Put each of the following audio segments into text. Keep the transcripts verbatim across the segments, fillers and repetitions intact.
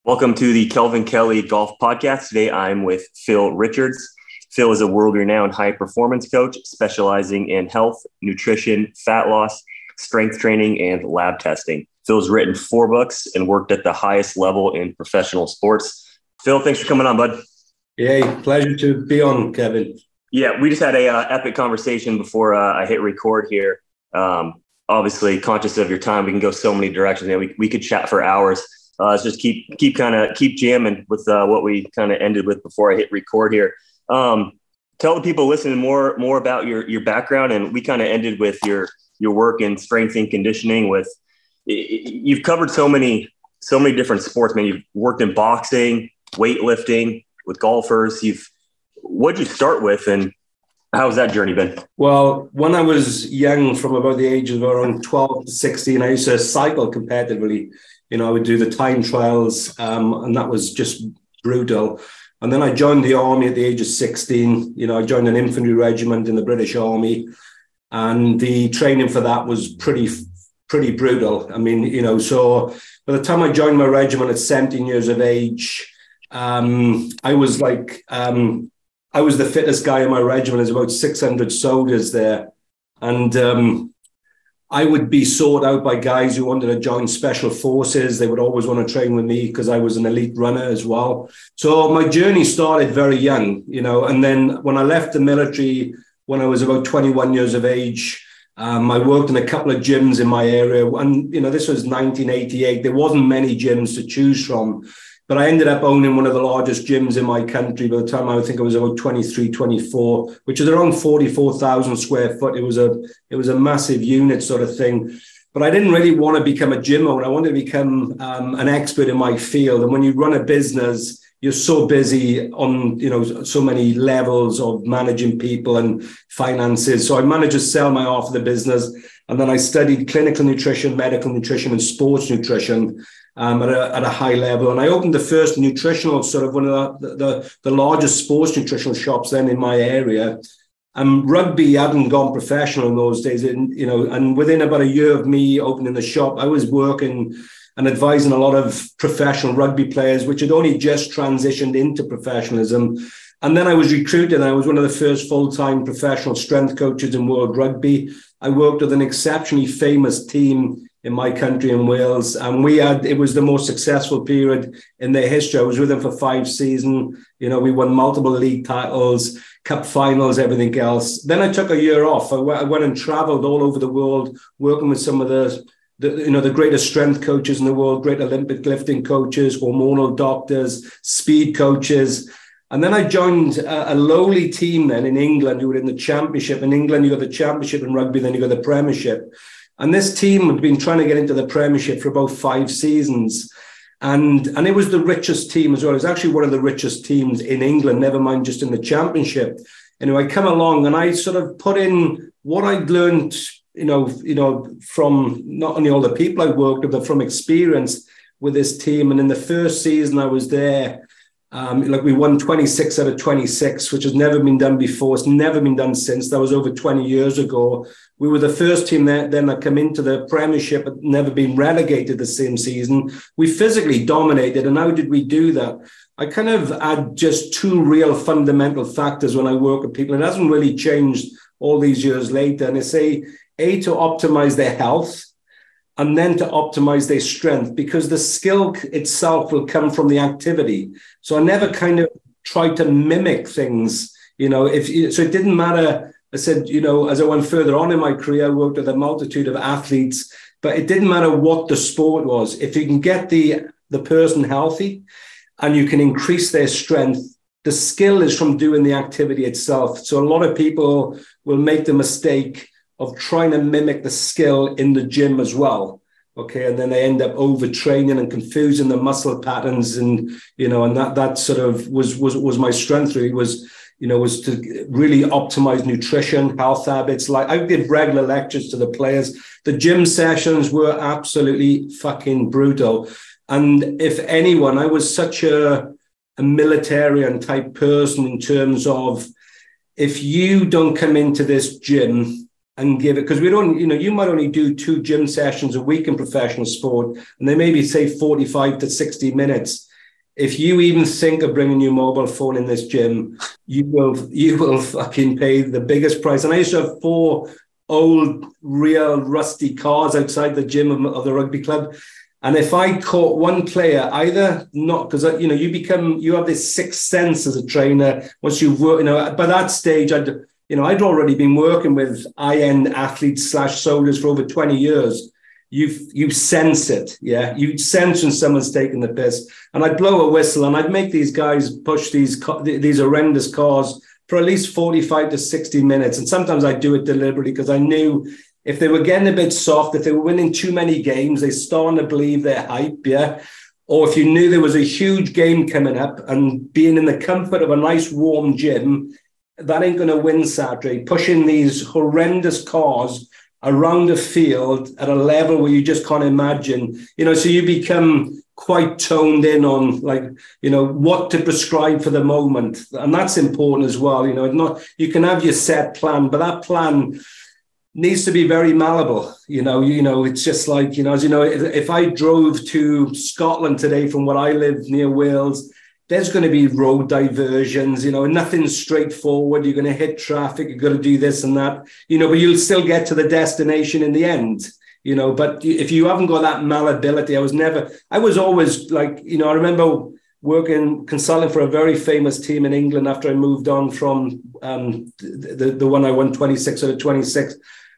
Welcome to the Kelvin Kelly Golf Podcast. Today I'm with Phil Richards. Phil is a world-renowned high-performance coach specializing in health, nutrition, fat loss, strength training, and lab testing. Phil's written four books and worked at the highest level in professional sports. Phil, thanks for coming on, bud. Yay, pleasure to be on, Kevin. Yeah, we just had a uh, epic conversation before uh, I hit record here. Um, obviously, conscious of your time, we can go so many directions. You know, we we could chat for hours. Uh, let's just keep keep kind of keep jamming with uh, what we kind of ended with before I hit record here. Um, tell the people listening more more about your your background, and we kind of ended with your your work in strength and conditioning. With you've covered so many so many different sports. Man, you've worked in boxing, weightlifting, with golfers. You've what'd you start with, and how's that journey been? Well, when I was young, from about the age of around twelve to sixteen, I used to cycle competitively. You know, I would do the time trials, um, and that was just brutal. And then I joined the army at the age of sixteen. You know, I joined an infantry regiment in the British Army, and the training for that was pretty, pretty brutal. I mean, you know, so by the time I joined my regiment at seventeen years of age, um, I was like, um, I was the fittest guy in my regiment. There's about six hundred soldiers there, and um, I would be sought out by guys who wanted to join special forces. They would always want to train with me because I was an elite runner as well. So my journey started very young, you know, and then when I left the military, when I was about twenty-one years of age, um, I worked in a couple of gyms in my area. And, you know, this was nineteen eighty-eight. There wasn't many gyms to choose from, but I ended up owning one of the largest gyms in my country. By the time I think I was about twenty-three, twenty-four, which is around forty-four thousand square foot. It was a it was a massive unit sort of thing. But I didn't really want to become a gym owner. I wanted to become um, an expert in my field. And when you run a business, you're so busy on, you know, so many levels of managing people and finances. So I managed to sell my half of the business. And then I studied clinical nutrition, medical nutrition, and sports nutrition. Um, at, a, at a high level. And I opened the first nutritional, sort of one of the, the, the largest sports nutritional shops then in my area. And rugby hadn't gone professional in those days. And, you know, and within about a year of me opening the shop, I was working and advising a lot of professional rugby players, which had only just transitioned into professionalism. And then I was recruited, and I was one of the first full-time professional strength coaches in World Rugby. I worked with an exceptionally famous team in my country in Wales. And we had, it was the most successful period in their history. I was with them for five seasons. You know, we won multiple league titles, cup finals, everything else. Then I took a year off. I went, I went and traveled all over the world, working with some of the, the, you know, the greatest strength coaches in the world, great Olympic lifting coaches, hormonal doctors, speed coaches. And then I joined a, a lowly team then in England who were in the championship. In England, you got the championship in rugby, then you got the premiership. And this team had been trying to get into the Premiership for about five seasons. And, and it was the richest team as well. It was actually one of the richest teams in England, never mind just in the Championship. Anyway, I come along and I sort of put in what I'd learned, you know, you know, from not only all the people I worked with, but from experience with this team. And in the first season I was there, Um, like we won twenty-six out of twenty-six, which has never been done before. It's never been done since. That was over twenty years ago. We were the first team that then that come into the Premiership, but never been relegated the same season. We physically dominated. And how did we do that? I kind of add just two real fundamental factors when I work with people. It hasn't really changed all these years later. And I say, A, to optimize their health, and then to optimize their strength, because the skill itself will come from the activity. So I never kind of tried to mimic things, you know, if so it didn't matter. I said, you know, as I went further on in my career, I worked with a multitude of athletes, but it didn't matter what the sport was. If you can get the, the person healthy and you can increase their strength, the skill is from doing the activity itself. So a lot of people will make the mistake of trying to mimic the skill in the gym as well. Okay. And then they end up overtraining and confusing the muscle patterns. And, you know, and that, that sort of was, was, was my strength really was, you know, was to really optimize nutrition, health habits. Like I did regular lectures to the players. The gym sessions were absolutely fucking brutal. And if anyone, I was such a, a militarian type person in terms of, if you don't come into this gym and give it, because we don't, you know, you might only do two gym sessions a week in professional sport, and they maybe say forty-five to sixty minutes. if you even think of bringing your mobile phone in this gym, you will you will fucking pay the biggest price. And I used to have four old, real, rusty cars outside the gym of, of the rugby club. And if I caught one player, either not, because, you know, you become, you have this sixth sense as a trainer. Once you've worked, you know, by that stage, I'd, you know, I'd already been working with high-end athletes slash soldiers for over twenty years. You you sense it, yeah. You sense when someone's taking the piss, and I'd blow a whistle, and I'd make these guys push these these horrendous cars for at least forty-five to sixty minutes, and sometimes I'd do it deliberately because I knew if they were getting a bit soft, if they were winning too many games, they starting to believe their hype, yeah. Or if you knew there was a huge game coming up, and being in the comfort of a nice warm gym, that ain't going to win Saturday. Pushing these horrendous cars around the field at a level where you just can't imagine, you know, so you become quite toned in on, like, you know, what to prescribe for the moment. And that's important as well. You know, not, you can have your set plan, but that plan needs to be very malleable. You know, you know, it's just like, you know, as you know, if, if I drove to Scotland today from where I live near Wales, there's going to be road diversions, you know, nothing's straightforward. You're going to hit traffic. You've got to do this and that, you know, but you'll still get to the destination in the end, you know. But if you haven't got that malleability, I was never, I was always like, you know, I remember working, consulting for a very famous team in England after I moved on from um, the, the one I won twenty-six out of twenty-six.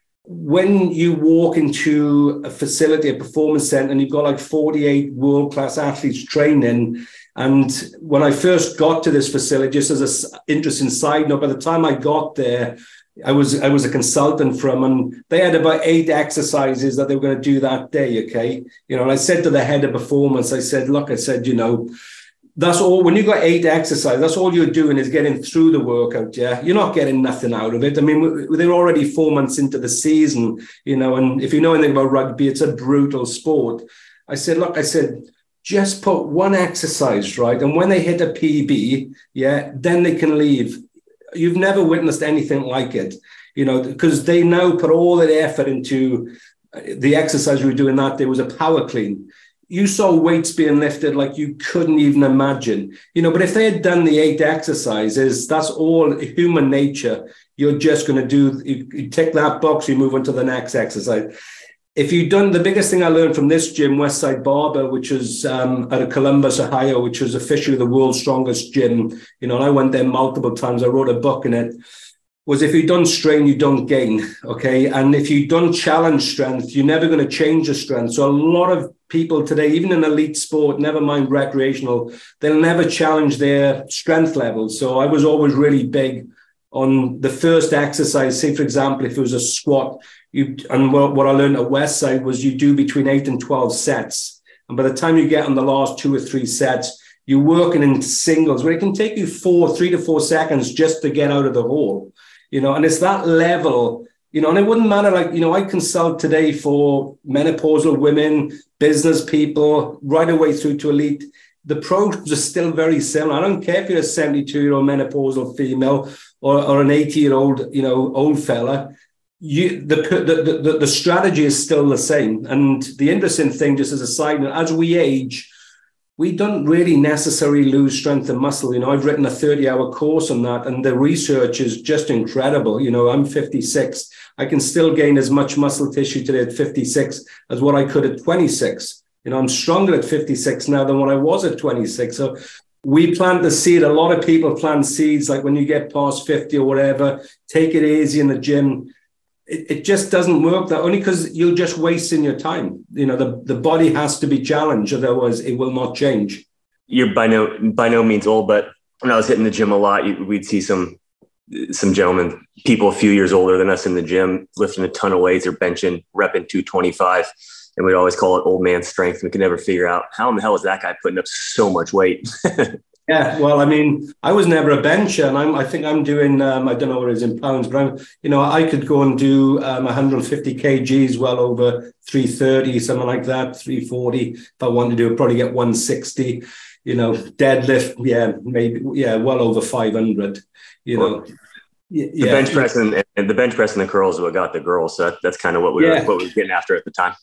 When you walk into a facility, a performance center, and you've got like forty-eight world-class athletes training. And when I first got to this facility, just as an interesting side note, by the time I got there, I was I was a consultant from, and they had about eight exercises that they were going to do that day, okay? You know, and I said to the head of performance, I said, look, I said, you know, that's all, when you got eight exercises, that's all you're doing is getting through the workout, yeah? You're not getting nothing out of it. I mean, they're already four months into the season, you know, and if you know anything about rugby, it's a brutal sport. I said, look, I said, just put one exercise, right? And when they hit a P B, yeah, then they can leave. You've never witnessed anything like it, you know, because they now put all their effort into the exercise we were doing that day was a power clean. You saw weights being lifted like you couldn't even imagine, you know, but if they had done the eight exercises, that's all human nature. You're just going to do, you, you tick that box, you move on to the next exercise. If you've done, the biggest thing I learned from this gym, Westside Barber, which was um, out of Columbus, Ohio, which was officially the world's strongest gym, you know, and I went there multiple times. I wrote a book in it, was if you don't strain, you don't gain, okay? And if you don't challenge strength, you're never going to change the strength. So a lot of people today, even in elite sport, never mind recreational, they'll never challenge their strength levels. So I was always really big on the first exercise. Say, for example, if it was a squat, You, and what, what I learned at Westside was you do between eight and twelve sets. And by the time you get on the last two or three sets, you're working in singles where it can take you four, three to four seconds just to get out of the hole, you know, and it's that level, you know, and it wouldn't matter. Like, you know, I consult today for menopausal women, business people, right away through to elite. The programs are still very similar. I don't care if you're a seventy-two-year-old menopausal female or, or an eighty-year-old, you know, old fella. You, the, the, the, the strategy is still the same. And the interesting thing, just as a side note, as we age, we don't really necessarily lose strength and muscle. You know, I've written a thirty-hour course on that, and the research is just incredible. You know, I'm fifty-six. I can still gain as much muscle tissue today at fifty-six as what I could at twenty-six. You know, I'm stronger at fifty-six now than what I was at twenty-six. So we plant the seed. A lot of people plant seeds, like when you get past fifty or whatever, take it easy in the gym. It, it just doesn't work that only because you're just wasting your time. You know, the, the body has to be challenged, otherwise it will not change. You're by no by no means old, but when I was hitting the gym a lot, you, we'd see some some gentlemen, people a few years older than us in the gym, lifting a ton of weights or benching, repping two twenty-five, and we'd always call it old man strength. We could never figure out how in the hell is that guy putting up so much weight. Yeah, well, I mean, I was never a bencher, and I'm, I think I'm doing, um, I don't know what it is in pounds, but I'm, you know, I could go and do um, one hundred fifty kilograms, well over three thirty, something like that, three forty. If I wanted to do it, probably get one sixty, you know, deadlift, yeah, maybe, yeah, well over five hundred, you well, know. The yeah. bench press and, and the bench press and the curls is what got the girls. So that, that's kind of what we yeah. were what we were getting after at the time.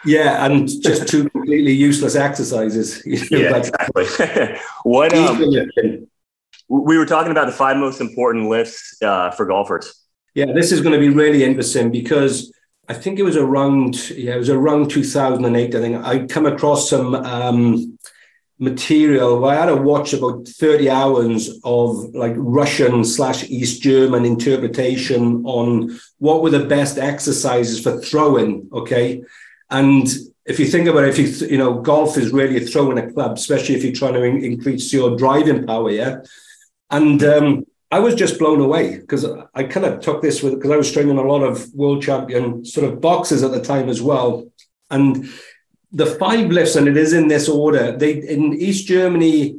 Yeah, and just two completely useless exercises. You know, Yeah, like, exactly. What um, we were talking about the five most important lifts uh, for golfers. Yeah, this is going to be really interesting because I think it was around, yeah, it was around two thousand eight. I think I come across some um, material where I had to watch about thirty hours of like Russian slash East German interpretation on what were the best exercises for throwing. Okay. And if you think about it, if you, you know, golf is really a throw in a club, especially if you're trying to in- increase your driving power. Yeah. And, um, I was just blown away because I kind of took this with, because I was training a lot of world champion sort of boxers at the time as well. And the five lifts, and it is in this order, they in East Germany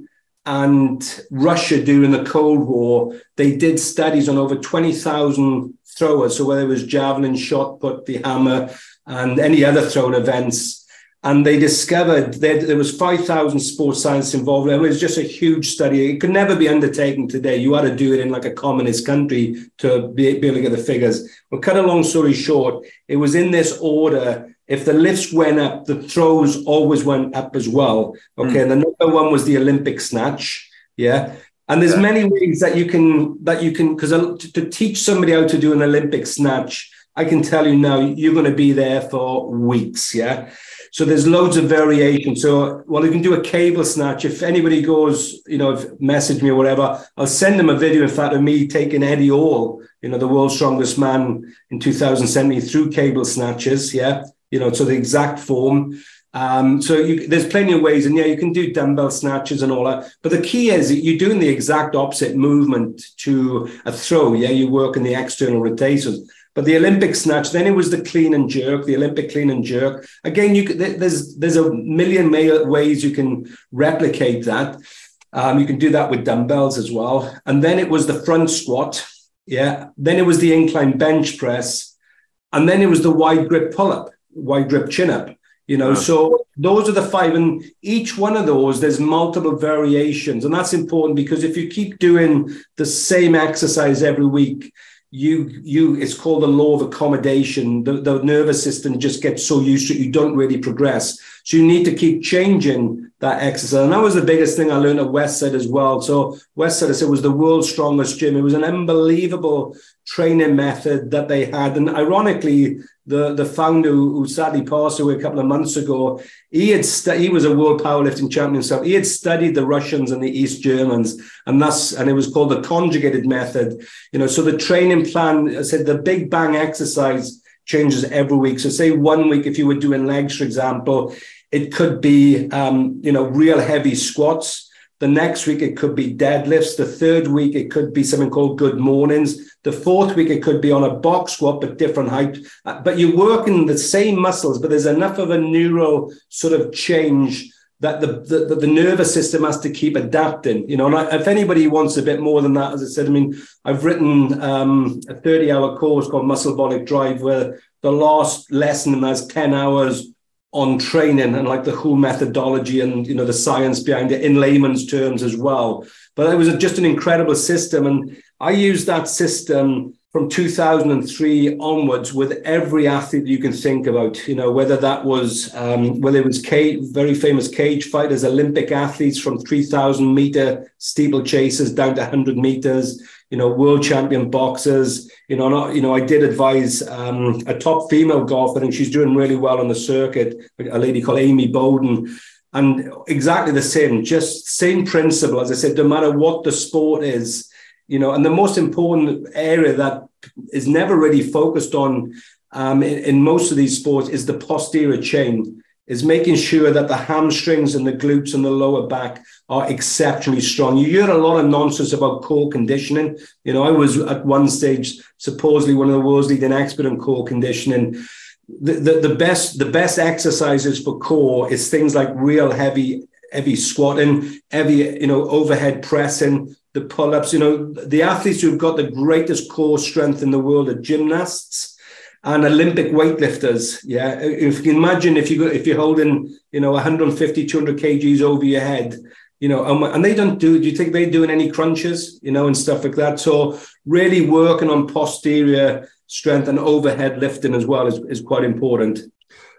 and Russia during the Cold War, they did studies on over twenty thousand throwers. So whether it was javelin, shot put, the hammer, and any other throwing events. And they discovered that there was five thousand sports scientists involved. It was just a huge study. It could never be undertaken today. You had to do it in like a communist country to be, be able to get the figures. Well, cut a long story short, it was in this order. If the lifts went up, the throws always went up as well. Okay, mm. And the number one was the Olympic snatch. Yeah. And there's yeah. many ways that you can, that you can, because to, to teach somebody how to do an Olympic snatch, I can tell you now, you're going to be there for weeks. Yeah. So there's loads of variation. So, well, you can do a cable snatch. If anybody goes, you know, if message me or whatever, I'll send them a video, in fact, of me taking Eddie Hall, you know, the world's strongest man in two thousand seventeen through cable snatches. Yeah. You know, so the exact form. Um, so you, there's plenty of ways. And yeah, you can do dumbbell snatches and all that. But the key is that you're doing the exact opposite movement to a throw. Yeah. You work in the external rotators. But the Olympic snatch, then it was the clean and jerk, the Olympic clean and jerk. Again, you could, there's there's a million ways you can replicate that. Um, you can do that with dumbbells as well. And then it was the front squat. Yeah. Then it was the incline bench press. And then it was the wide grip pull-up, wide grip chin-up. You know, wow. So those are the five. And each one of those, there's multiple variations. And that's important because if you keep doing the same exercise every week, You, you, it's called the law of accommodation. The, the nervous system just gets so used to it, you don't really progress. So you need to keep changing that exercise. And that was the biggest thing I learned at Westside as well. So Westside, I said, was the world's strongest gym. It was an unbelievable training method that they had. And ironically, the, the founder who sadly passed away a couple of months ago, he had stu- he was a world powerlifting champion himself. He had studied the Russians and the East Germans, and that's and it was called the conjugated method. You know, so the training plan, I said, the big bang exercise changes every week. So say one week, if you were doing legs, for example, it could be um, you know, real heavy squats. The next week, it could be deadlifts. The third week, it could be something called good mornings. The fourth week, it could be on a box squat, but different height. But you're working the same muscles, but there's enough of a neural sort of change that the, the, the nervous system has to keep adapting. You know, and I, if anybody wants a bit more than that, as I said, I mean, I've written um, a thirty-hour course called Muscle-Bolic Drive, where the last lesson has ten hours on training and like the whole methodology and, you know, the science behind it in layman's terms as well. But it was a, just an incredible system. And I used that system from two thousand three onwards with every athlete you can think about, you know, whether that was, um, whether it was cage, very famous cage fighters, Olympic athletes from three thousand meter steeplechasers down to one hundred meters, you know, world champion boxers, you know, not, you know, I did advise um, a top female golfer, and she's doing really well on the circuit, a lady called Amy Bowden. And exactly the same, just same principle. As I said, no matter what the sport is, you know, and the most important area that is never really focused on um, in, in most of these sports is the posterior chain, is making sure that the hamstrings and the glutes and the lower back are exceptionally strong. You hear a lot of nonsense about core conditioning. You know, I was at one stage supposedly one of the world's leading experts in core conditioning. The, the, the best the best exercises for core is things like real heavy, heavy squatting, heavy, you know, overhead pressing, the pull-ups. You know, the athletes who've got the greatest core strength in the world are gymnasts and Olympic weightlifters. Yeah. If you can imagine if you go, if you're holding, you know, one hundred fifty, two hundred kgs over your head, you know, and they don't do, do you think they're doing any crunches, you know, and stuff like that? So really working on posterior strength and overhead lifting as well is, is quite important.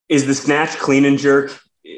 is the snatch clean and jerk?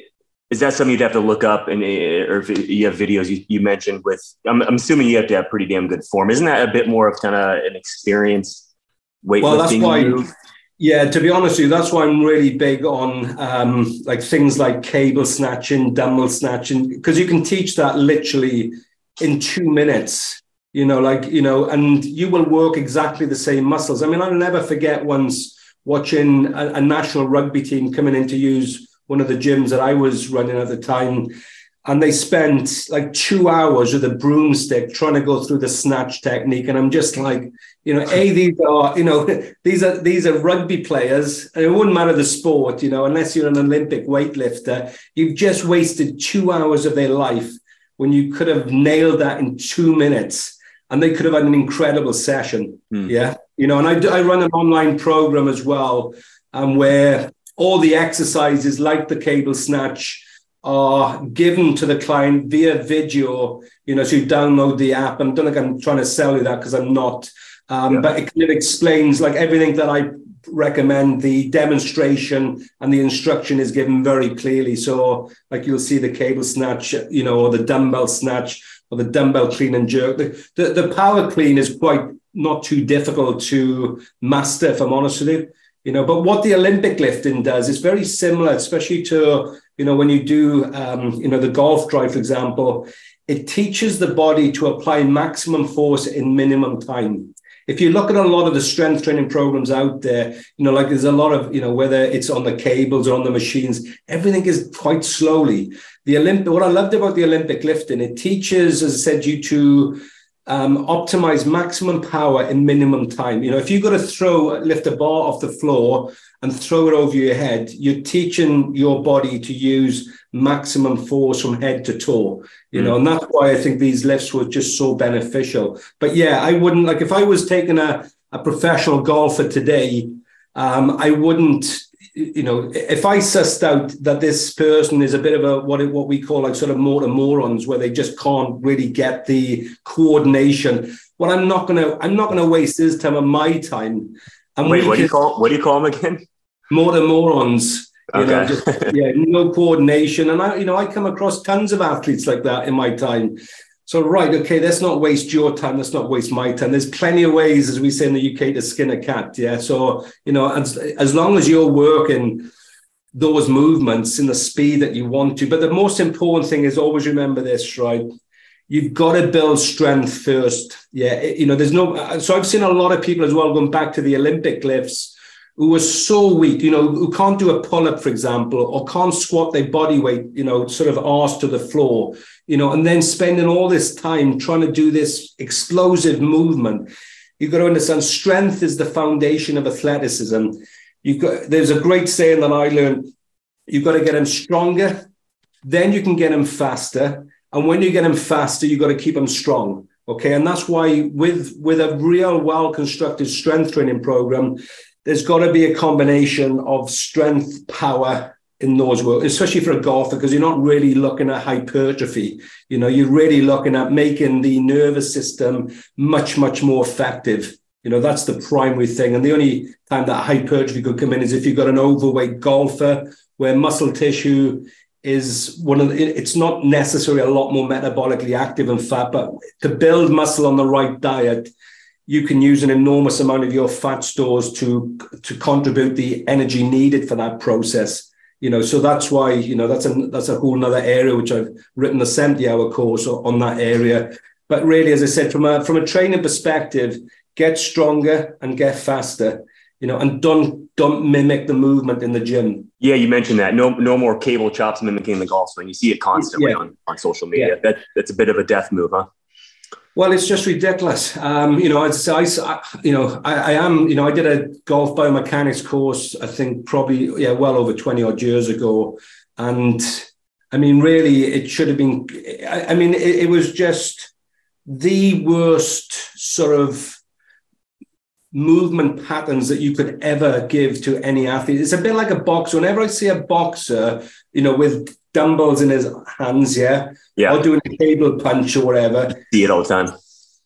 Is that something you'd have to look up? And or if you have videos you, you mentioned with, I'm, I'm assuming you have to have pretty damn good form. Isn't that a bit more of kind of an experience weightlifting? Well, that's why. Move? Yeah, to be honest with you, that's why I'm really big on um, like things like cable snatching, dumbbell snatching, because you can teach that literally in two minutes. You know, like you know, and you will work exactly the same muscles. I mean, I'll never forget once watching a, a national rugby team coming in to use one of the gyms that I was running at the time. And they spent like two hours with a broomstick trying to go through the snatch technique. And I'm just like, you know, A, these are, you know, these are, these are rugby players. And it wouldn't matter the sport, you know, unless you're an Olympic weightlifter, you've just wasted two hours of their life when you could have nailed that in two minutes and they could have had an incredible session. Mm. Yeah. You know, and I, do, I run an online program as well, um, where all the exercises like the cable snatch are given to the client via video, you know, so you download the app. And I don't think I'm trying to sell you that because I'm not, um, yeah. but it kind of explains like everything that I recommend. The demonstration and the instruction is given very clearly. So like you'll see the cable snatch, you know, or the dumbbell snatch or the dumbbell clean and jerk. The, the, the power clean is quite not too difficult to master, if I'm honest with you. You know, but what the Olympic lifting does is very similar, especially to, you know, when you do, um, you know, the golf drive, for example, it teaches the body to apply maximum force in minimum time. If you look at a lot of the strength training programs out there, you know, like there's a lot of, you know, whether it's on the cables or on the machines, everything is quite slowly. The Olympic, what I loved about the Olympic lifting, it teaches, as I said, you to Um, optimize maximum power in minimum time. You know, if you've got to throw, lift a bar off the floor and throw it over your head, you're teaching your body to use maximum force from head to toe, you mm. know, and that's why I think these lifts were just so beneficial. But yeah, I wouldn't, like if I was taking a, a professional golfer today, um, I wouldn't, you know, if I sussed out that this person is a bit of a what what we call like sort of motor morons, where they just can't really get the coordination, well, I'm not gonna I'm not gonna waste his time and my time. And wait, what do you call what do you call them again? Motor morons. You okay. know, just, yeah, no coordination. And I, you know, I come across tons of athletes like that in my time. So, right, okay, let's not waste your time. Let's not waste my time. There's plenty of ways, as we say in the U K, to skin a cat. Yeah. So, you know, as, as long as you're working those movements in the speed that you want to. But the most important thing is always remember this, right? You've got to build strength first. Yeah. You know, there's no. So I've seen a lot of people as well going back to the Olympic lifts who are so weak, you know, who can't do a pull-up, for example, or can't squat their body weight, you know, sort of arse to the floor, you know, and then spending all this time trying to do this explosive movement. You've got to understand strength is the foundation of athleticism. You've got, there's a great saying that I learned, you've got to get them stronger, then you can get them faster. And when you get them faster, you've got to keep them strong. Okay. And that's why with, with a real well-constructed strength training program, there's got to be a combination of strength, power in those work, especially for a golfer, because you're not really looking at hypertrophy. You know, you're really looking at making the nervous system much, much more effective. You know, that's the primary thing. And the only time that hypertrophy could come in is if you've got an overweight golfer where muscle tissue is one of the, it's not necessarily a lot more metabolically active and fat, but to build muscle on the right diet, you can use an enormous amount of your fat stores to, to contribute the energy needed for that process. You know, so that's why, you know, that's a, that's a whole nother area, which I've written a seventy hour course on that area. But really, as I said, from a, from a training perspective, get stronger and get faster, you know, and don't, don't mimic the movement in the gym. Yeah. You mentioned that. No, no more cable chops mimicking the golf swing. You see it constantly yeah. on, on social media. Yeah. That, that's a bit of a death move, huh? Well, it's just ridiculous. Um, you know, as I, I, you know, I, I am, you know, I did a golf biomechanics course, I think probably, yeah, well over twenty odd years ago. And I mean, really, it should have been, I, I mean, it, it was just the worst sort of movement patterns that you could ever give to any athlete. It's a bit like a boxer. Whenever I see a boxer, you know, with dumbbells in his hands, yeah, yeah, or doing a cable punch or whatever. See it all the time.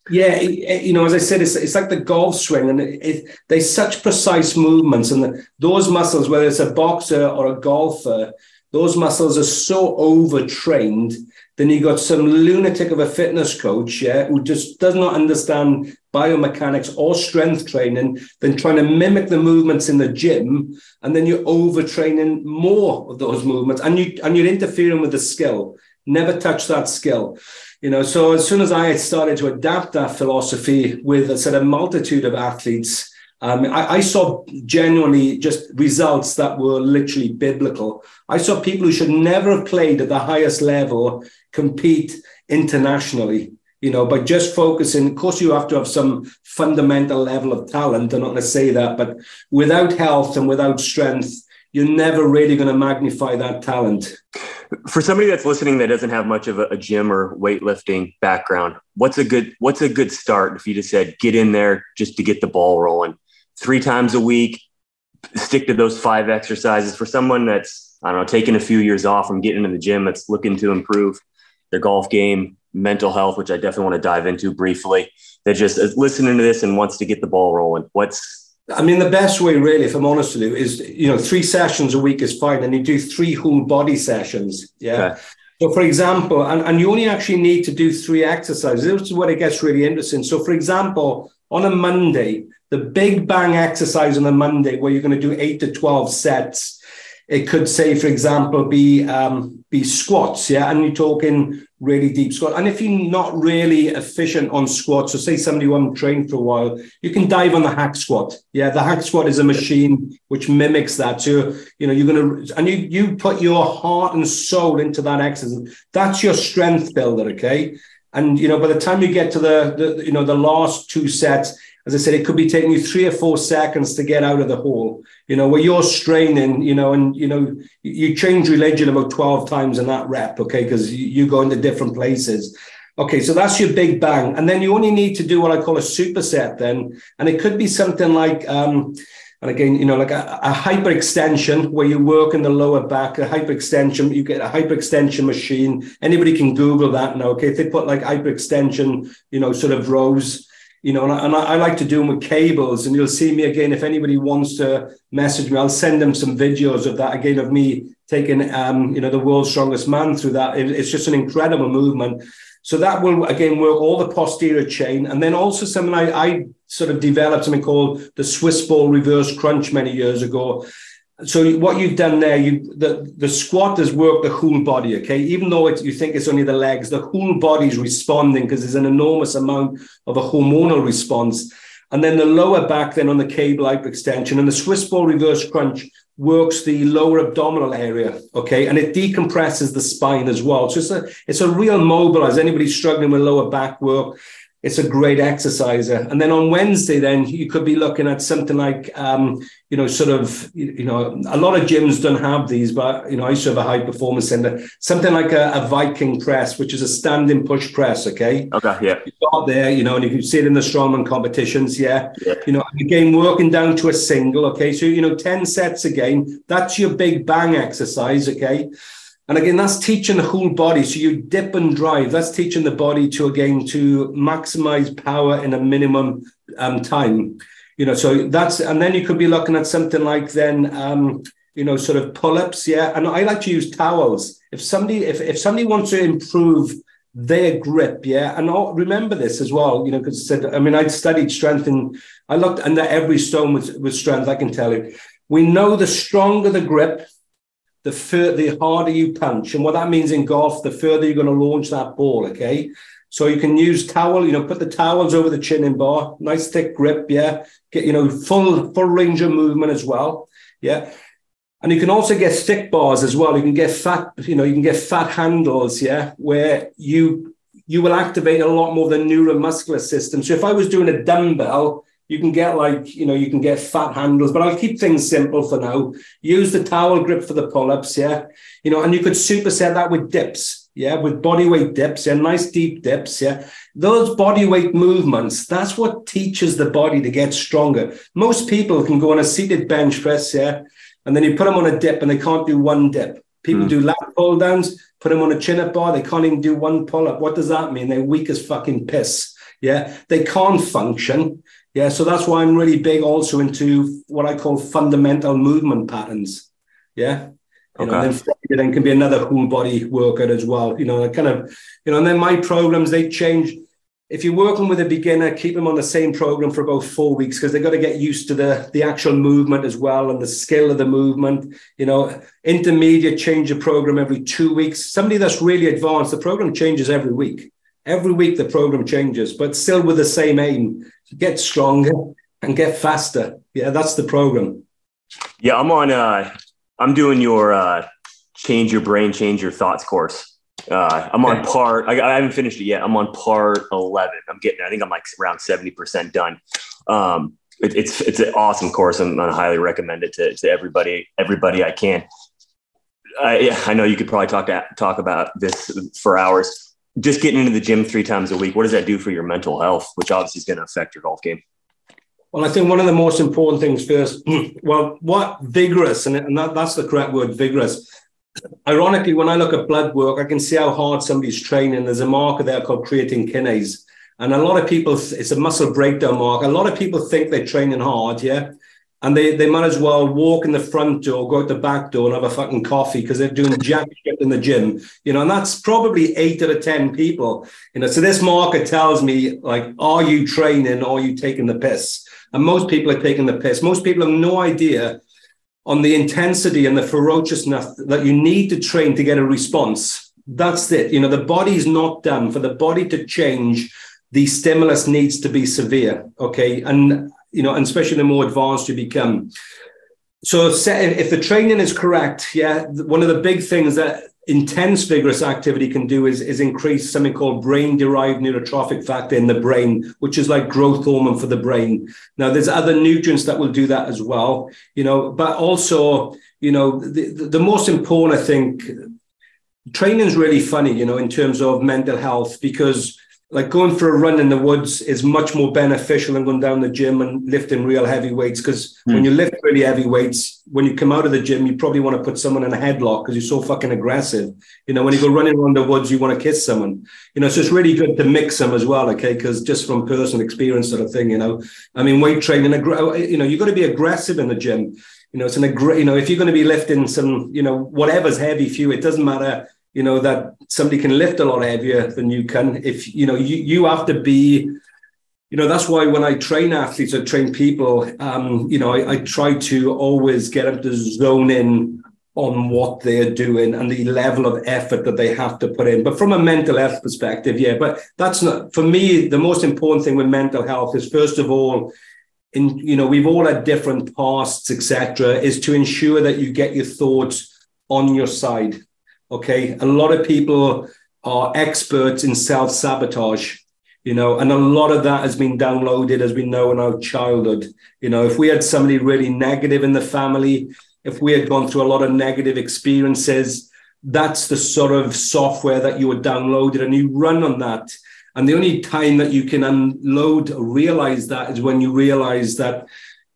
Yeah, it, it, you know, as I said, it's it's like the golf swing, and it, it, they're such precise movements, and the, those muscles, whether it's a boxer or a golfer, those muscles are so overtrained. Then you got some lunatic of a fitness coach, yeah, who just does not understand biomechanics or strength training, then trying to mimic the movements in the gym, and then you're overtraining more of those movements, and you and you're interfering with the skill. Never touch that skill. You know, so as soon as I had started to adapt that philosophy with a sort of multitude of athletes, um, I, I saw genuinely just results that were literally biblical. I saw people who should never have played at the highest level compete internationally, you know, by just focusing. Of course, you have to have some fundamental level of talent. I'm not going to say that, but without health and without strength, you're never really going to magnify that talent. For somebody that's listening that doesn't have much of a, a gym or weightlifting background, what's a good what's a good start if you just said get in there just to get the ball rolling? Three times a week, stick to those five exercises. For someone that's, I don't know, taking a few years off from getting into the gym, that's looking to improve their golf game, mental health, which I definitely want to dive into briefly, that just is listening to this and wants to get the ball rolling. What's I mean, the best way, really, if I'm honest with you, is, you know, three sessions a week is fine. And you do three whole body sessions. Yeah. Okay. So, for example, and, and you only actually need to do three exercises. This is where it gets really interesting. So, for example, on a Monday, the big bang exercise on a Monday where you're going to do eight to twelve sets, it could say, for example, be um, be squats. Yeah. And you're talking really deep squat. And if you're not really efficient on squats, so say somebody who hasn't trained for a while, you can dive on the hack squat. Yeah, the hack squat is a machine which mimics that. So, you know, you're going to, and you you put your heart and soul into that exercise. That's your strength builder, okay? And, you know, by the time you get to the, the you know, the last two sets, as I said, it could be taking you three or four seconds to get out of the hole, you know, where you're straining, you know, and, you know, you change religion about twelve times in that rep, okay, because you, you go into different places. Okay, so that's your big bang. And then you only need to do what I call a superset then. And it could be something like, um, and again, you know, like a, a hyperextension where you work in the lower back, a hyperextension, you get a hyperextension machine. Anybody can Google that now, okay? If they put like hyperextension, you know, sort of rows, you know, and, I, and I like to do them with cables, and you'll see me again. If anybody wants to message me, I'll send them some videos of that again, of me taking, um, you know, the world's strongest man through that. It, it's just an incredible movement. So that will, again, work all the posterior chain. And then also something I, I sort of developed something called the Swiss ball reverse crunch many years ago. So what you've done there, you the, the squat has worked the whole body, okay? Even though it, you think it's only the legs, the whole body is responding because there's an enormous amount of a hormonal response. And then the lower back then on the cable hyperextension, and the Swiss ball reverse crunch works the lower abdominal area, okay? And it decompresses the spine as well. So it's a, it's a real mobilizer. Anybody struggling with lower back work, it's a great exerciser. And then on Wednesday, then you could be looking at something like, um, you know, sort of, you know, a lot of gyms don't have these, but, you know, I used to have a high performance center, something like a, a Viking press, which is a standing push press. Okay. Okay. Yeah. You start there, you know, and you can see it in the strongman competitions. Yeah. yeah. You know, again, working down to a single. Okay. So, you know, ten sets again, that's your big bang exercise. Okay. And again, that's teaching the whole body. So you dip and drive. That's teaching the body to, again, to maximize power in a minimum um, time. You know, so that's, and then you could be looking at something like then, um, you know, sort of pull-ups. Yeah. And I like to use towels. If somebody, if, if somebody wants to improve their grip, yeah. And I'll remember this as well, you know, because I said, I mean, I'd studied strength and I looked under every stone with, with strength, I can tell you. We know the stronger the grip, the fur- the harder you punch. And what that means in golf, the further you're going to launch that ball, okay? So you can use towel, you know, put the towels over the chinning bar, nice thick grip, yeah? Get, you know, full, full range of movement as well, yeah? And you can also get stick bars as well. You can get fat, you know, you can get fat handles, yeah? Where you, you will activate a lot more of the neuromuscular system. So if I was doing a dumbbell, you can get like, you know, you can get fat handles, but I'll keep things simple for now. Use the towel grip for the pull-ups, yeah. You know, and you could superset that with dips, yeah, with body weight dips, yeah, nice deep dips, yeah. Those body weight movements, that's what teaches the body to get stronger. Most people can go on a seated bench press, yeah, and then you put them on a dip and they can't do one dip. People mm. do lat pull downs, put them on a chin-up bar, they can't even do one pull-up. What does that mean? They're weak as fucking piss. Yeah, they can't function. Yeah, so that's why I'm really big also into what I call fundamental movement patterns. Yeah. You know, Okay. and then Friday then can be another whole body workout as well. You know, I kind of, you know, and then my programs, they change. If you're working with a beginner, keep them on the same program for about four weeks because they've got to get used to the, the actual movement as well and the skill of the movement. You know, intermediate, change the program every two weeks. Somebody that's really advanced, the program changes every week. Every week the program changes, but still with the same aim: get stronger and get faster. Yeah, that's the program. Yeah, I'm on. Uh, I'm doing your uh, change your brain, change your thoughts course. Uh, I'm on part. I, I haven't finished it yet. I'm on part eleven. I'm getting. I think I'm like around seventy percent done. Um, it, it's it's an awesome course. I'm going to highly recommend it to, to everybody. Everybody I can. I, yeah, I know you could probably talk to, talk about this for hours. Just getting into the gym three times a week. What does that do for your mental health? Which obviously is going to affect your golf game. Well, I think one of the most important things first. Well, what vigorous, and, and that, that's the correct word, vigorous. Ironically, when I look at blood work, I can see how hard somebody's training. There's a marker there called creatine kinase. And a lot of people, it's a muscle breakdown marker. A lot of people think they're training hard, yeah? And they, they might as well walk in the front door, go out the back door and have a fucking coffee because they're doing jack shit in the gym, you know, and that's probably eight out of ten people, you know. So this marker tells me, like, are you training or are you taking the piss? And most people are taking the piss. Most people have no idea on the intensity and the ferociousness that you need to train to get a response. That's it. You know, the body's not done. For the body to change, the stimulus needs to be severe, okay? And, you know, and especially the more advanced you become. So if the training is correct, yeah, one of the big things that intense vigorous activity can do is, is increase something called brain-derived neurotrophic factor in the brain, which is like growth hormone for the brain. Now, there's other nutrients that will do that as well, you know, but also, you know, the, the most important, I think, training is really funny, you know, in terms of mental health, because like going for a run in the woods is much more beneficial than going down the gym and lifting real heavy weights. Because mm. when you lift really heavy weights, when you come out of the gym, you probably want to put someone in a headlock because you're so fucking aggressive. You know, when you go running around the woods, you want to kiss someone. You know, so it's really good to mix them as well, okay? Because just from personal experience sort of thing, you know. I mean, weight training, you know, you've got to be aggressive in the gym. You know, it's an, you know, if you're going to be lifting some, you know, whatever's heavy for you, it doesn't matter, you know, that somebody can lift a lot heavier than you can. If, you know, you, you have to be, you know, that's why when I train athletes, I train people, um, you know, I, I try to always get them to zone in on what they're doing and the level of effort that they have to put in. But from a mental health perspective, yeah, but that's not, for me, the most important thing with mental health is, first of all, in, you know, we've all had different pasts, et cetera, is to ensure that you get your thoughts on your side. Okay, a lot of people are experts in self-sabotage, you know, and a lot of that has been downloaded, as we know, in our childhood. You know, if we had somebody really negative in the family, if we had gone through a lot of negative experiences, that's the sort of software that you were downloaded and you run on that. And the only time that you can unload or realize that is when you realize that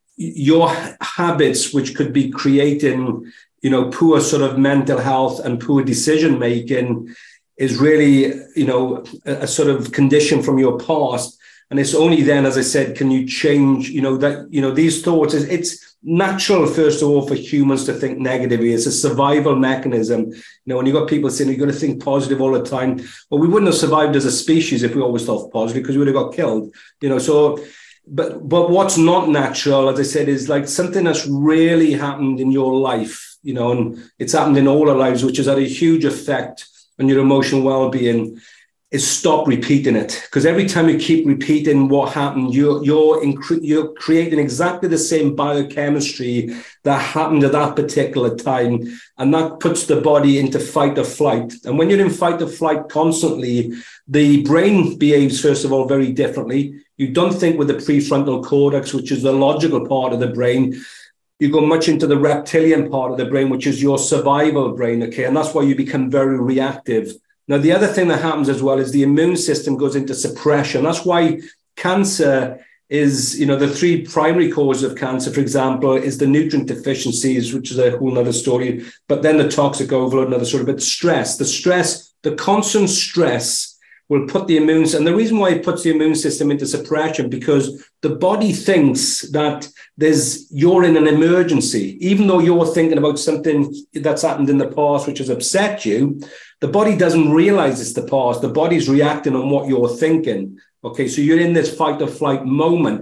your habits, which could be creating, you know, poor sort of mental health and poor decision making, is really, you know, a, a sort of condition from your past. And it's only then, as I said, can you change, you know, that, you know, these thoughts, is it's natural, first of all, for humans to think negatively. It's a survival mechanism. You know, when you got people saying you've got to think positive all the time, well, we wouldn't have survived as a species if we always thought positive, because we would have got killed, you know, so. But, but what's not natural, as I said, is like something that's really happened in your life. You know, and it's happened in all our lives, which has had a huge effect on your emotional well-being, is stop repeating it. Because every time you keep repeating what happened, you're, you're, incre- you're creating exactly the same biochemistry that happened at that particular time. And that puts the body into fight or flight. And when you're in fight or flight constantly, the brain behaves, first of all, very differently. You don't think with the prefrontal cortex, which is the logical part of the brain. You go much into the reptilian part of the brain, which is your survival brain, okay? And that's why you become very reactive. Now, the other thing that happens as well is the immune system goes into suppression. That's why cancer is, you know, the three primary causes of cancer, for example, is the nutrient deficiencies, which is a whole nother story, but then the toxic overload, another story, but stress, the stress, the constant stress will put the immune, and the reason why it puts the immune system into suppression, because the body thinks that there's you're in an emergency, even though you're thinking about something that's happened in the past which has upset you. The body doesn't realize it's the past. The body's reacting on what you're thinking. Okay, so you're in this fight or flight moment.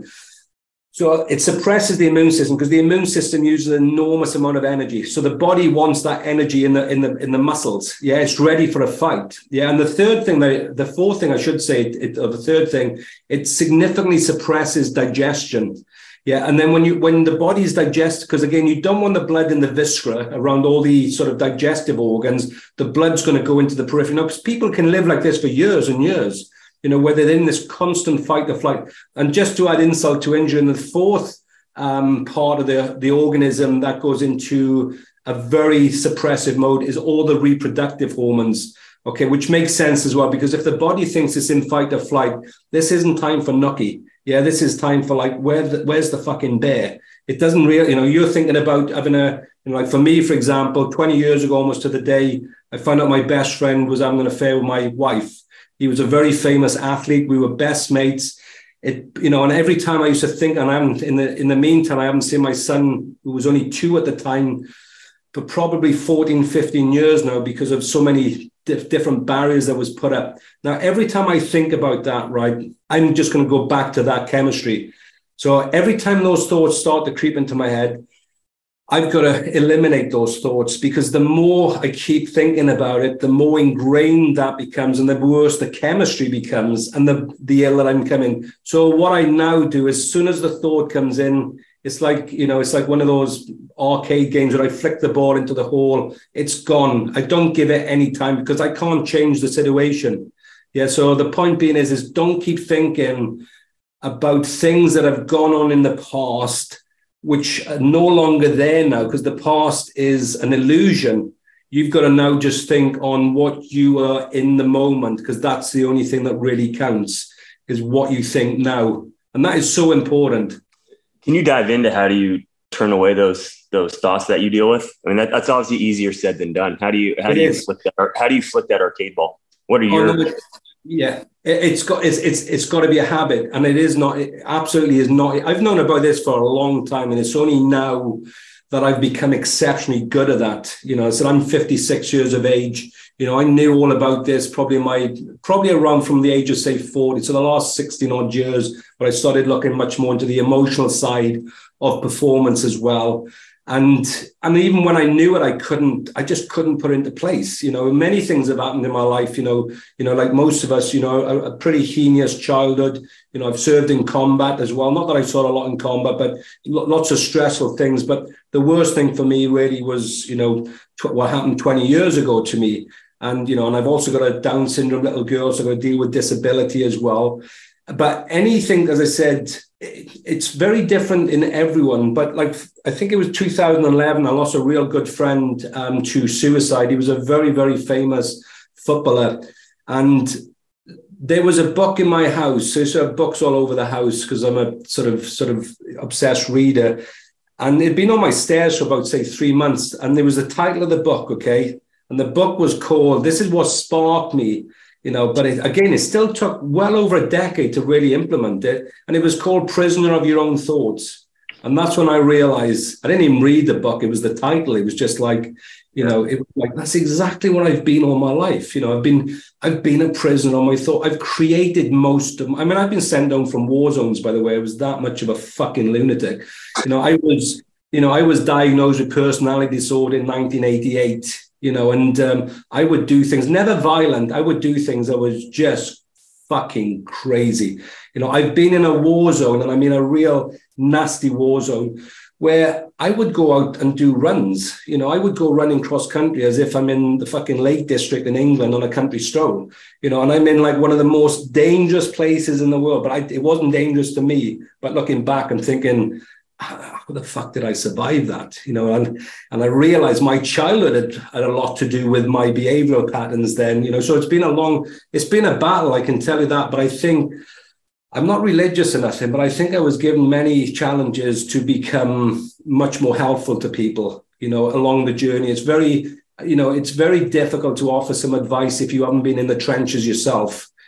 So it suppresses the immune system because the immune system uses an enormous amount of energy. So the body wants that energy in the in the in the muscles. Yeah, it's ready for a fight. Yeah, and the third thing, that, the fourth thing I should say, it, or the third thing, it significantly suppresses digestion. Yeah, and then when you when the body's digest, because again, you don't want the blood in the viscera around all the sort of digestive organs. The blood's going to go into the periphery. Now, because people can live like this for years and years. You know, where they're in this constant fight or flight. And just to add insult to injury, in the fourth um, part of the, the organism that goes into a very suppressive mode is all the reproductive hormones, okay, which makes sense as well, because if the body thinks it's in fight or flight, this isn't time for nookie. Yeah, this is time for like, where the, where's the fucking bear? It doesn't really, you know, you're thinking about having a, you know, like for me, for example, twenty years ago, almost to the day, I found out my best friend was having an affair with my wife. He was a very famous athlete. We were best mates. It, you know, and every time I used to think, and I'm in the in the meantime, I haven't seen my son, who was only two at the time, for probably fourteen, fifteen years now, because of so many dif- different barriers that was put up. Now, every time I think about that, right, I'm just going to go back to that chemistry. So every time those thoughts start to creep into my head, I've got to eliminate those thoughts, because the more I keep thinking about it, the more ingrained that becomes, and the worse the chemistry becomes, and the, the ill that I'm becoming. So what I now do, as soon as the thought comes in, it's like, you know, it's like one of those arcade games where I flick the ball into the hole. It's gone. I don't give it any time, because I can't change the situation. Yeah. So the point being is, is don't keep thinking about things that have gone on in the past, which are no longer there now, because the past is an illusion. You've got to now just think on what you are in the moment, because that's the only thing that really counts, is what you think now. And that is so important. Can you dive into how do you turn away those those thoughts that you deal with? I mean, that, that's obviously easier said than done. How do you how it do you is. flick that, how do you flick that arcade ball? What are your... Oh, no, yeah, it's got it's it's it's got to be a habit, and it is not. It absolutely is not. I've known about this for a long time, and it's only now that I've become exceptionally good at that. You know, so I'm fifty-six years of age. You know, I knew all about this probably my probably around from the age of say forty. So the last sixteen odd years, where I started looking much more into the emotional side of performance as well. And and even when I knew it, I couldn't, I just couldn't put it into place. You know, many things have happened in my life, you know, you know, like most of us, you know, a, a pretty heinous childhood. You know, I've served in combat as well. Not that I saw a lot in combat, but lots of stressful things. But the worst thing for me really was, you know, tw- what happened twenty years ago to me. And, you know, and I've also got a Down syndrome little girl, so I've got to deal with disability as well. But anything, as I said, it's very different in everyone. But like, I think it was two thousand eleven, I lost a real good friend um, to suicide. He was a very, very famous footballer. And there was a book in my house. So there are books all over the house, because I'm a sort of sort of obsessed reader. And it'd been on my stairs for about, say, three months. And there was the title of the book, okay? And the book was called, this is what sparked me. You know, but it, again, it still took well over a decade to really implement it. And it was called Prisoner of Your Own Thoughts. And that's when I realized, I didn't even read the book. It was the title. It was just like, you know, it was like, that's exactly what I've been all my life. You know, I've been, I've been a prisoner on my thought. I've created most of, I mean, I've been sent down from war zones, by the way. I was that much of a fucking lunatic. You know, I was, you know, I was diagnosed with personality disorder in nineteen eighty-eight. You know, and um, I would do things, never violent. I would do things that was just fucking crazy. You know, I've been in a war zone, and I mean a real nasty war zone, where I would go out and do runs. You know, I would go running cross country as if I'm in the fucking Lake District in England on a country stroll. You know, and I'm in like one of the most dangerous places in the world. But I, it wasn't dangerous to me. But looking back, I'm thinking, how the fuck did I survive that? You know, and and I realized my childhood had, had a lot to do with my behavioral patterns then, you know, so it's been a long, it's been a battle, I can tell you that. But I think I'm not religious or nothing, but I think I was given many challenges to become much more helpful to people, you know, along the journey. It's very, you know, it's very difficult to offer some advice if you haven't been in the trenches yourself.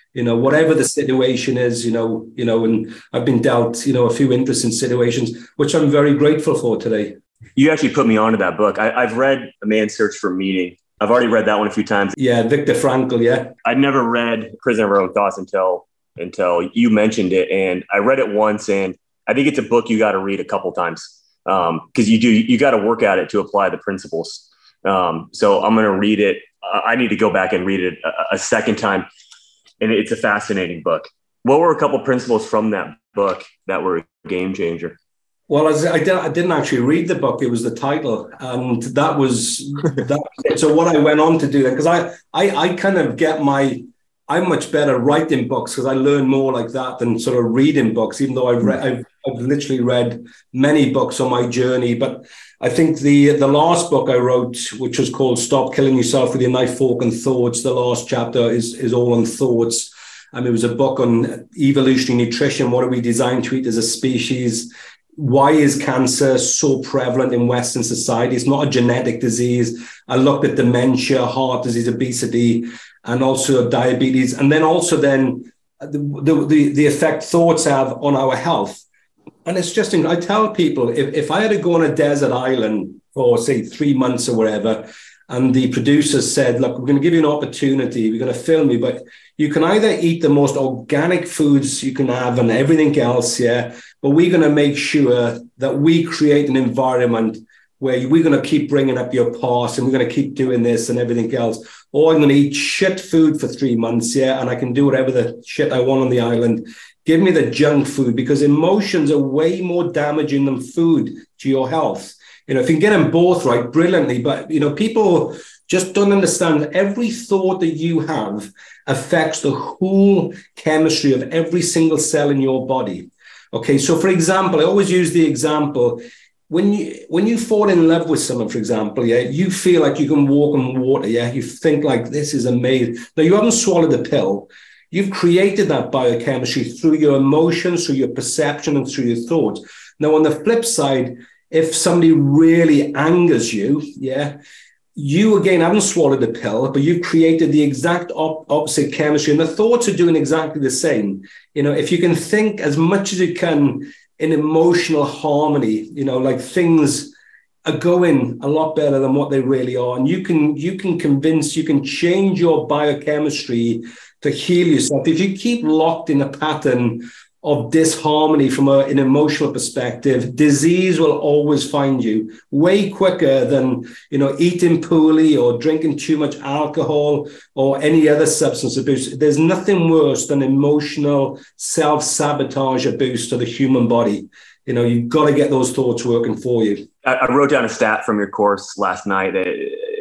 you know, whatever the situation is, you know, you know, and I've been dealt, you know, a few interesting situations, which I'm very grateful for today. You actually put me onto that book. I, I've read A Man's Search for Meaning. I've already read that one a few times. Yeah, Viktor Frankl, yeah. I'd never read Prisoner of Our Own Thoughts until until you mentioned it. And I read it once, and I think it's a book you got to read a couple times because um, you do, you got to work at it to apply the principles. Um, so I'm going to read it. I need to go back and read it a, a second time. And it's a fascinating book. What were a couple principles from that book that were a game changer? Well, as I, did, I didn't actually read the book. It was the title. And that was, that, so what I went on to do, because I, I, I kind of get my, I'm much better writing books because I learn more like that than sort of reading books, even though I've, read, I've, I've literally read many books on my journey. But I think the, the last book I wrote, which was called Stop Killing Yourself with Your Knife, Fork and Thoughts, the last chapter is, is all on thoughts. I mean, it was a book on evolutionary nutrition. What are we designed to eat as a species? Why is cancer so prevalent in Western society? It's not a genetic disease. I looked at dementia, heart disease, obesity, and also diabetes. And then also then the, the, the effect thoughts have on our health. And it's just, I tell people, if, if I had to go on a desert island for, say, three months or whatever, and the producers said, look, we're going to give you an opportunity, we're going to film you, but you can either eat the most organic foods you can have and everything else, yeah, but we're going to make sure that we create an environment where we're going to keep bringing up your past and we're going to keep doing this and everything else. Or I'm going to eat shit food for three months, yeah, and I can do whatever the shit I want on the island. Give me the junk food, because emotions are way more damaging than food to your health. You know, if you can get them both right, brilliantly. But, you know, people just don't understand that every thought that you have affects the whole chemistry of every single cell in your body. Okay, so for example, I always use the example, when you when you fall in love with someone, for example, yeah, you feel like you can walk on water, yeah, you think like this is amazing. Now, you haven't swallowed a pill. You've created that biochemistry through your emotions, through your perception, and through your thoughts. Now, on the flip side, if somebody really angers you, yeah, you again haven't swallowed a pill, but you've created the exact op- opposite chemistry, and the thoughts are doing exactly the same. You know, if you can think as much as you can in emotional harmony, you know, like things are going a lot better than what they really are, and you can you can convince, you can change your biochemistry to heal yourself. If you keep locked in a pattern of disharmony from a, an emotional perspective, disease will always find you way quicker than, you know, eating poorly or drinking too much alcohol or any other substance abuse. There's nothing worse than emotional self-sabotage abuse to the human body. You know, you've got to get those thoughts working for you. I, I wrote down a stat from your course last night that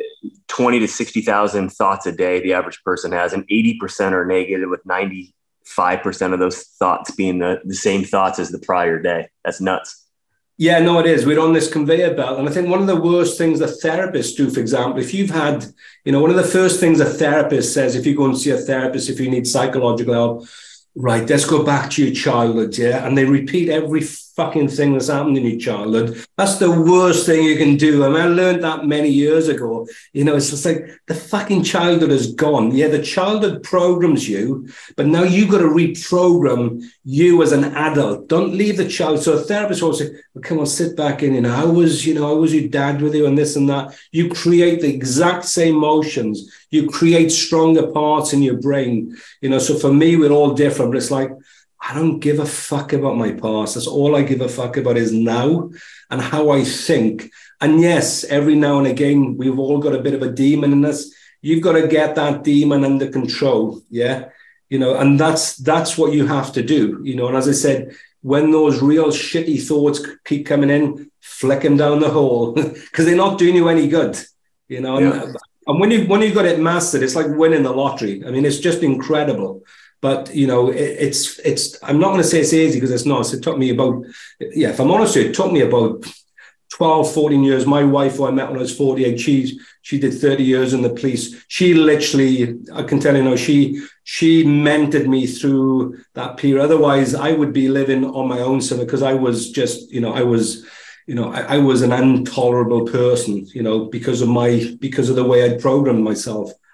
twenty to sixty thousand thoughts a day the average person has, and eighty percent are negative, with ninety-five percent of those thoughts being the, the same thoughts as the prior day. That's nuts. Yeah, no, it is. We're on this conveyor belt. And I think one of the worst things that therapists do, for example, if you've had, you know, one of the first things a therapist says, if you go and see a therapist, if you need psychological help, right, let's go back to your childhood, yeah? And they repeat every fucking thing that's happened in your childhood. That's the worst thing you can do. I mean, I learned that many years ago. You know, it's just like the fucking childhood is gone. Yeah, the childhood programs you, but now you've got to reprogram you as an adult. Don't leave the child. So a therapist will say, well, come on, sit back in. You know, how was, you know, how was your dad with you and this and that? You create the exact same motions. You create stronger parts in your brain. You know, so for me, we're all different, but it's like, I don't give a fuck about my past. That's all I give a fuck about is now and how I think. And yes, every now and again, we've all got a bit of a demon in us. You've got to get that demon under control. Yeah. You know, and that's, that's what you have to do. You know, and as I said, when those real shitty thoughts keep coming in, flick them down the hole because they're not doing you any good. You know, yeah. and, and when you, when you've got it mastered, it's like winning the lottery. I mean, it's just incredible. But, you know, it, it's, it's, I'm not going to say it's easy because it's not. It took me about, yeah, if I'm honest with you, it took me about twelve, fourteen years. My wife, who I met when I was forty-eight, she, she did thirty years in the police. She literally, I can tell you now, she, she mentored me through that period. Otherwise, I would be living on my own somewhere because I was just, you know, I was, you know, I, I was an intolerable person, you know, because of my, because of the way I'd programmed myself.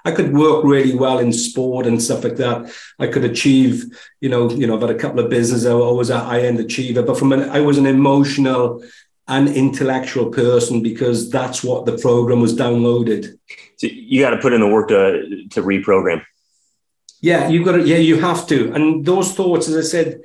I could work really well in sport and stuff like that. I could achieve, you know, you know, I've had a couple of businesses. I was a high-end achiever, but from an, I was an emotional and intellectual person because that's what the program was downloaded. So you got to put in the work to to reprogram. Yeah, you got to. Yeah, you have to. And those thoughts, as I said,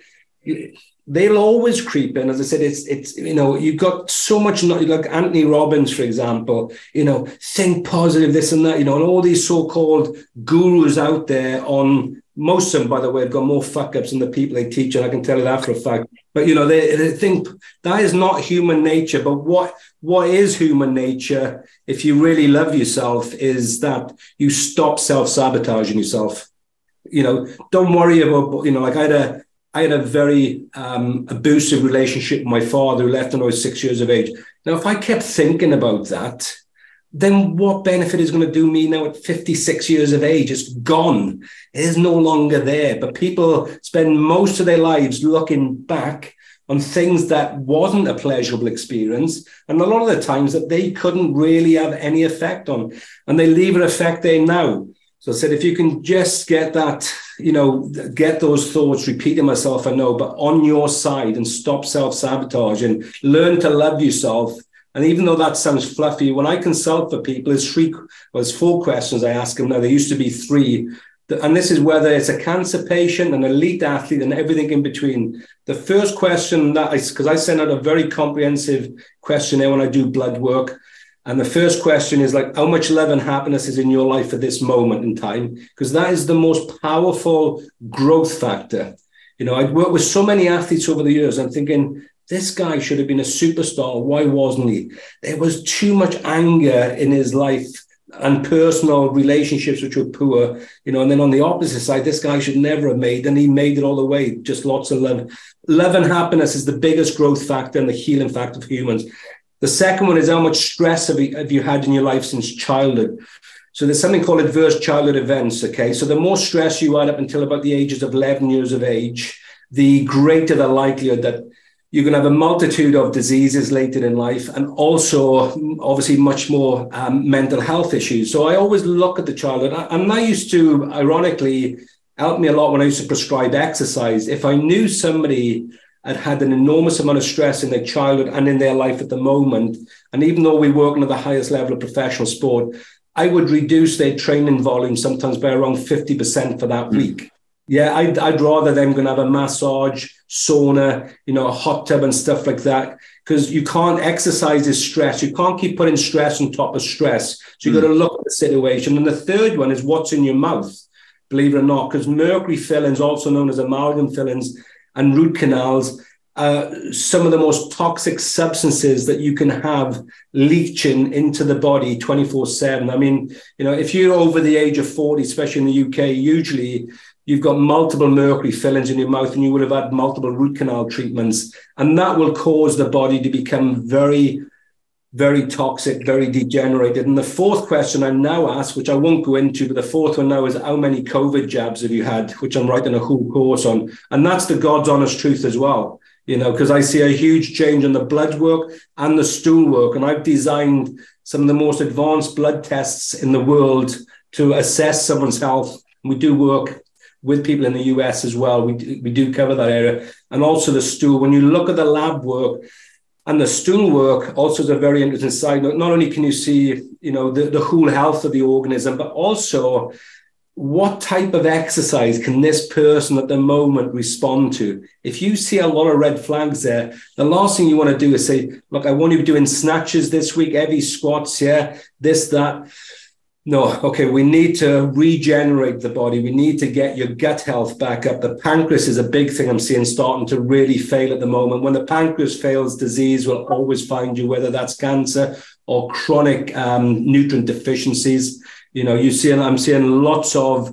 they'll always creep in. As I said, it's it's you know, you've got so much. Like Anthony Robbins, for example. You know, think positive, this and that. You know, and all these so-called gurus out there. On most of them, by the way, have got more fuck ups than the people they teach, and I can tell you that for a fact. But you know, they, they think that is not human nature. But what what is human nature? If you really love yourself, is that you stop self-sabotaging yourself. You know, don't worry about, you know, like I had a, I had a very um, abusive relationship with my father who left when I was six years of age. Now, if I kept thinking about that, then what benefit is going to do me now at fifty-six years of age? It's gone. It is no longer there. But people spend most of their lives looking back on things that wasn't a pleasurable experience. And a lot of the times that they couldn't really have any effect on, and they leave an effect there now. So I said, if you can just get that, you know, get those thoughts, repeating myself, I know, but on your side and stop self-sabotaging, learn to love yourself. And even though that sounds fluffy, when I consult for people, it's three, well, it's four questions I ask them now. There used to be three. And this is whether it's a cancer patient, an elite athlete, and everything in between. The first question that is, because I send out a very comprehensive questionnaire when I do blood work. And the first question is like, how much love and happiness is in your life at this moment in time? Because that is the most powerful growth factor. You know, I've worked with so many athletes over the years. I'm thinking, this guy should have been a superstar. Why wasn't he? There was too much anger in his life and personal relationships which were poor, you know, and then on the opposite side, this guy should never have made, and he made it all the way, just lots of love. Love and happiness is the biggest growth factor and the healing factor for humans. The second one is how much stress have you, have you had in your life since childhood? So there's something called adverse childhood events, okay? So the more stress you had up until about the ages of eleven years of age, the greater the likelihood that you're going to have a multitude of diseases later in life, and also obviously much more um, mental health issues. So I always look at the childhood, and that used to, ironically, help me a lot when I used to prescribe exercise. If I knew somebody had had an enormous amount of stress in their childhood and in their life at the moment, and even though we work at the highest level of professional sport, I would reduce their training volume sometimes by around fifty percent for that mm. week. Yeah, I'd, I'd rather them going to have a massage, sauna, you know, a hot tub and stuff like that, because you can't exercise this stress. You can't keep putting stress on top of stress. So you've mm. got to look at the situation. And the third one is what's in your mouth, believe it or not, because mercury fillings, also known as amalgam fillings, and root canals, uh, some of the most toxic substances that you can have leaching into the body twenty-four seven. I mean, you know, if you're over the age of forty, especially in the U K, usually you've got multiple mercury fillings in your mouth and you would have had multiple root canal treatments. And that will cause the body to become very, very toxic, very degenerated. And the fourth question I now ask, which I won't go into, but the fourth one now is how many COVID jabs have you had, which I'm writing a whole course on. And that's the God's honest truth as well, you know, because I see a huge change in the blood work and the stool work. And I've designed some of the most advanced blood tests in the world to assess someone's health. We do work with people in the U S as well. We do, we do cover that area. And also the stool. When you look at the lab work, and the stool work also is a very interesting side. Not only can you see, you know, the, the whole health of the organism, but also what type of exercise can this person at the moment respond to? If you see a lot of red flags there, the last thing you want to do is say, look, I want you doing snatches this week, heavy squats, yeah, this, that. No, okay, we need to regenerate the body. We need to get your gut health back up. The pancreas is a big thing I'm seeing starting to really fail at the moment. When the pancreas fails, disease will always find you, whether that's cancer or chronic um, nutrient deficiencies. You know, you see, I'm seeing lots of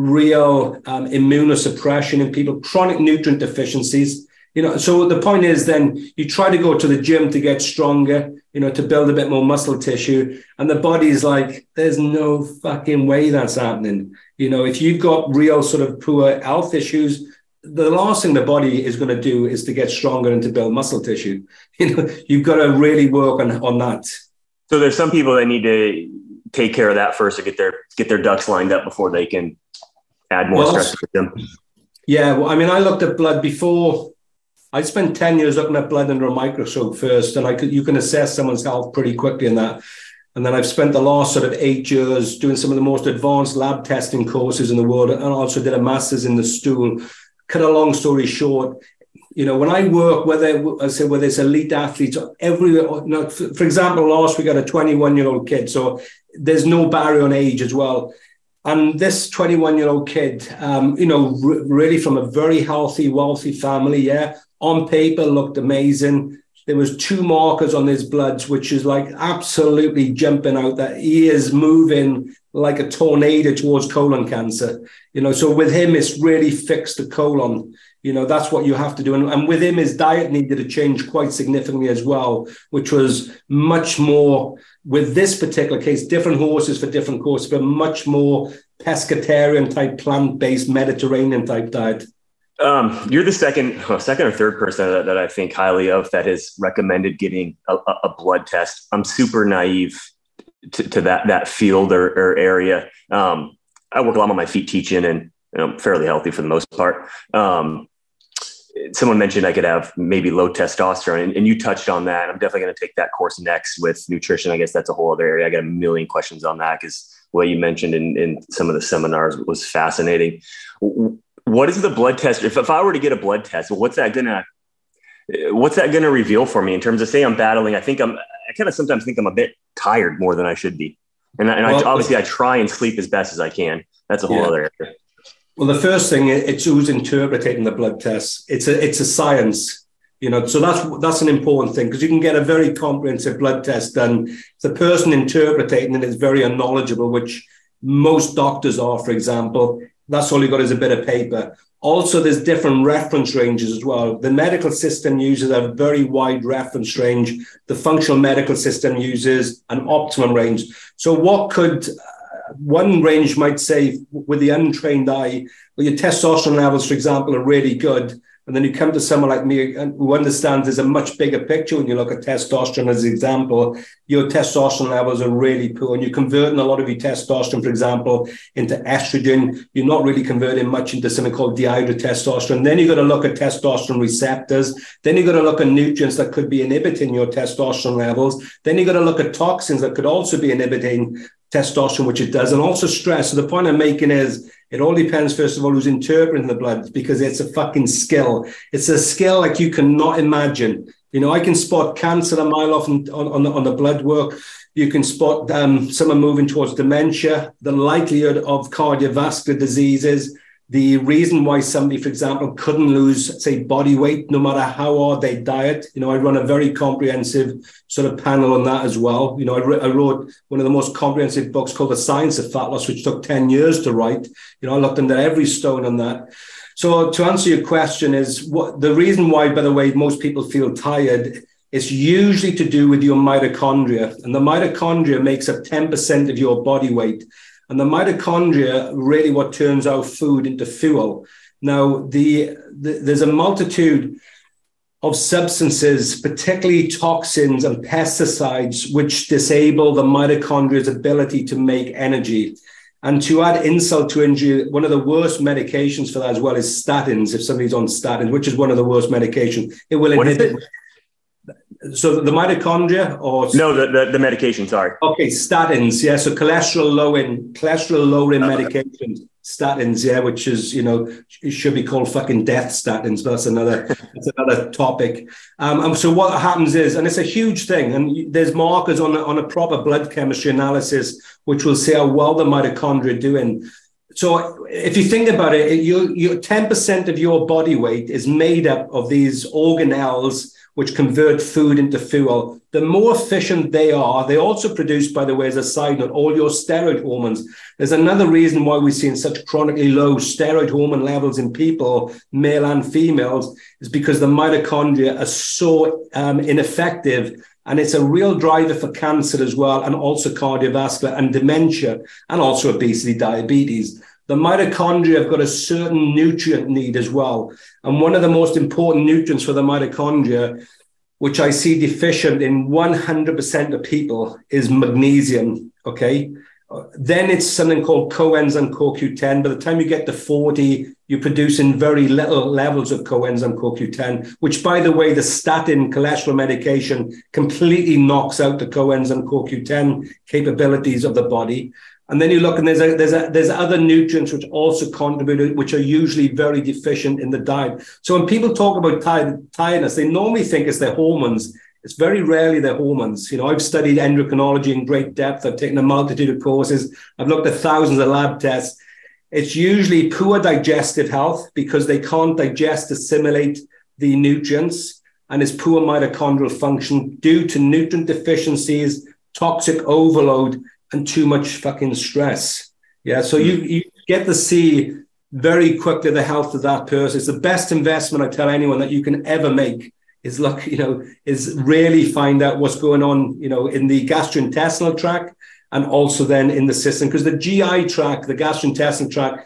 real um, immunosuppression in people, chronic nutrient deficiencies. You know, so the point is then you try to go to the gym to get stronger, you know, to build a bit more muscle tissue. And the body's like, there's no fucking way that's happening. You know, if you've got real sort of poor health issues, the last thing the body is going to do is to get stronger and to build muscle tissue. You know, you've got to really work on, on that. So there's some people that need to take care of that first to get their get their ducks lined up before they can add more well, stress to them? Yeah, well, I mean, I looked at blood before. I spent ten years looking at blood under a microscope first, and I could you can assess someone's health pretty quickly in that. And then I've spent the last sort of eight years doing some of the most advanced lab testing courses in the world, and also did a master's in the stool. Cut a long story short, you know, when I work, whether I say whether it's elite athletes, everywhere. You know, for, for example, last we got a twenty-one-year-old kid, so there's no barrier on age as well. And this twenty-one-year-old kid, um, you know, r- really from a very healthy, wealthy family, yeah, on paper looked amazing. There was two markers on his bloods, which is like absolutely jumping out that he is moving like a tornado towards colon cancer. You know, so with him, it's really fixed the colon. You know, that's what you have to do. And, and with him, his diet needed to change quite significantly as well, which was much more, with this particular case, different horses for different courses, but much more pescatarian type, plant-based, Mediterranean type diet. Um, you're the second, well, second or third person that, that I think highly of that has recommended getting a, a blood test. I'm super naive to, to that that field or, or area. Um, I work a lot on my feet teaching, and you know, I'm fairly healthy for the most part. Um, someone mentioned I could have maybe low testosterone, and, and you touched on that. I'm definitely going to take that course next with nutrition. I guess that's a whole other area. I got a million questions on that because what you mentioned in, in some of the seminars was fascinating. What is the blood test? If, if I were to get a blood test, what's that gonna, what's that gonna reveal for me in terms of, say I'm battling? I think I'm, I kind of sometimes think I'm a bit tired more than I should be, and, and well, I, obviously I try and sleep as best as I can. That's a whole yeah. other area. Well, the first thing, it's who's interpreting the blood test. It's a it's a science, you know. So that's that's an important thing, because you can get a very comprehensive blood test done. The person interpreting it is very unknowledgeable, which most doctors are, for example. That's all you got is a bit of paper. Also, there's different reference ranges as well. The medical system uses a very wide reference range. The functional medical system uses an optimum range. So what could, uh, one range might say with the untrained eye, well, your testosterone levels, for example, are really good. And then you come to someone like me who understands there's a much bigger picture when you look at testosterone as an example. Your testosterone levels are really poor, and you're converting a lot of your testosterone, for example, into estrogen. You're not really converting much into something called dihydrotestosterone. Then you've got to look at testosterone receptors. Then you've got to look at nutrients that could be inhibiting your testosterone levels. Then you've got to look at toxins that could also be inhibiting testosterone, which it does, and also stress. So the point I'm making is, it all depends, first of all, who's interpreting the blood, because it's a fucking skill. It's a skill like you cannot imagine. You know, I can spot cancer a mile off on, on, the, on the blood work. You can spot um, someone moving towards dementia, the likelihood of cardiovascular diseases, the reason why somebody, for example, couldn't lose, say, body weight, no matter how hard they diet. You know, I run a very comprehensive sort of panel on that as well. You know, I, re- I wrote one of the most comprehensive books called The Science of Fat Loss, which took ten years to write. You know, I looked into every stone on that. So to answer your question is, what the reason why, by the way, most people feel tired is usually to do with your mitochondria. And the mitochondria makes up ten percent of your body weight. And the mitochondria really what turns our food into fuel. Now, the, the there's a multitude of substances, particularly toxins and pesticides, which disable the mitochondria's ability to make energy. And to add insult to injury, one of the worst medications for that as well is statins. If somebody's on statins, which is one of the worst medications, it will what inhibit. Is it? So the mitochondria, or no, the, the the medication. Sorry. Okay, statins. Yeah, so cholesterol lowering, cholesterol lowering okay. medications. Statins, yeah, which is, you know, it should be called fucking death statins, but that's another that's another topic. Um, and so what happens is, and it's a huge thing, and there's markers on on a proper blood chemistry analysis which will say how well the mitochondria are doing. So if you think about it, you you ten percent of your body weight is made up of these organelles which convert food into fuel. The more efficient they are, they also produce, by the way, as a side note, all your steroid hormones. There's another reason why we're seeing such chronically low steroid hormone levels in people, male and females, is because the mitochondria are so um, ineffective. And it's a real driver for cancer as well, and also cardiovascular and dementia, and also obesity, diabetes. The mitochondria have got a certain nutrient need as well. And one of the most important nutrients for the mitochondria, which I see deficient in one hundred percent of people, is magnesium. okay? Uh, Then it's something called coenzyme C O Q ten. By the time you get to forty, you're producing very little levels of coenzyme C O Q ten, which, by the way, the statin cholesterol medication completely knocks out the coenzyme C O Q ten capabilities of the body. And then you look, and there's a, there's a, there's other nutrients which also contribute, which are usually very deficient in the diet. So when people talk about tired, tiredness, they normally think it's their hormones. It's very rarely their hormones. You know, I've studied endocrinology in great depth. I've taken a multitude of courses. I've looked at thousands of lab tests. It's usually poor digestive health because they can't digest, assimilate the nutrients, and it's poor mitochondrial function due to nutrient deficiencies, toxic overload, and too much fucking stress. Yeah, so you, you get to see very quickly the health of that person. It's the best investment I tell anyone that you can ever make is look, you know, is really find out what's going on, you know, in the gastrointestinal tract and also then in the system. Because the G I tract, the gastrointestinal tract,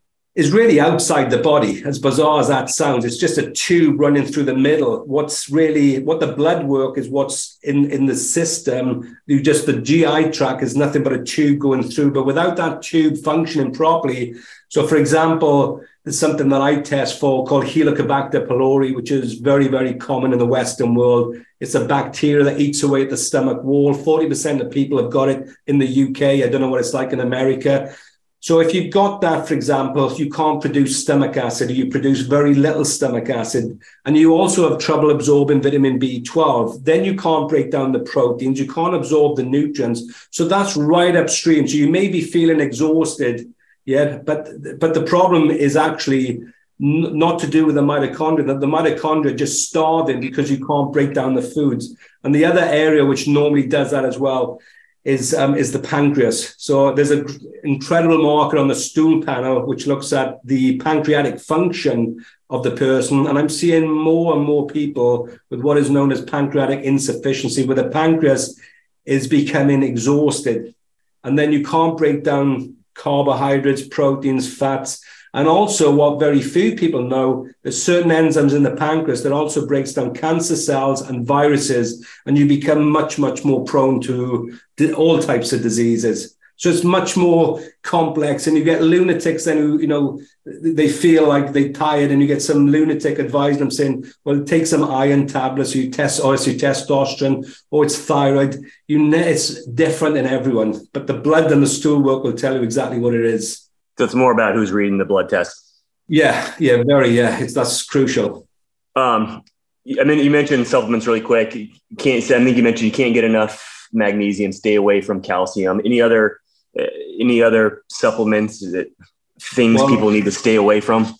is really outside the body, as bizarre as that sounds. It's just a tube running through the middle. What's really, what the blood work is what's in, in the system. You just, the G I tract is nothing but a tube going through. But without that tube functioning properly, so for example, there's something that I test for called Helicobacter pylori, which is very, very common in the Western world. It's a bacteria that eats away at the stomach wall. forty percent of people have got it in the U K. I don't know what it's like in America. So if you've got that, for example, you can't produce stomach acid, or you produce very little stomach acid, and you also have trouble absorbing vitamin B twelve, then you can't break down the proteins, you can't absorb the nutrients. So that's right upstream. So you may be feeling exhausted, yeah, but, but the problem is actually n- not to do with the mitochondria, that the mitochondria are just starving because you can't break down the foods. And the other area which normally does that as well is um, is the pancreas. So there's an incredible marker on the stool panel which looks at the pancreatic function of the person. And I'm seeing more and more people with what is known as pancreatic insufficiency, where the pancreas is becoming exhausted. And then you can't break down carbohydrates, proteins, fats. And also what very few people know, there's certain enzymes in the pancreas that also breaks down cancer cells and viruses, and you become much, much more prone to all types of diseases. So it's much more complex, and you get lunatics then who, you know, they feel like they're tired, and you get some lunatic advising them saying, well, take some iron tablets, or you test, or it's your testosterone, or it's thyroid. You know, it's different in everyone, but the blood and the stool work will tell you exactly what it is. So it's more about who's reading the blood test. Yeah, yeah, very, yeah. It's that's crucial. Um, I mean, you mentioned supplements really quick. You can't. I think you mentioned you can't get enough magnesium. Stay away from calcium. Any other, uh, any other supplements that things well, people need to stay away from?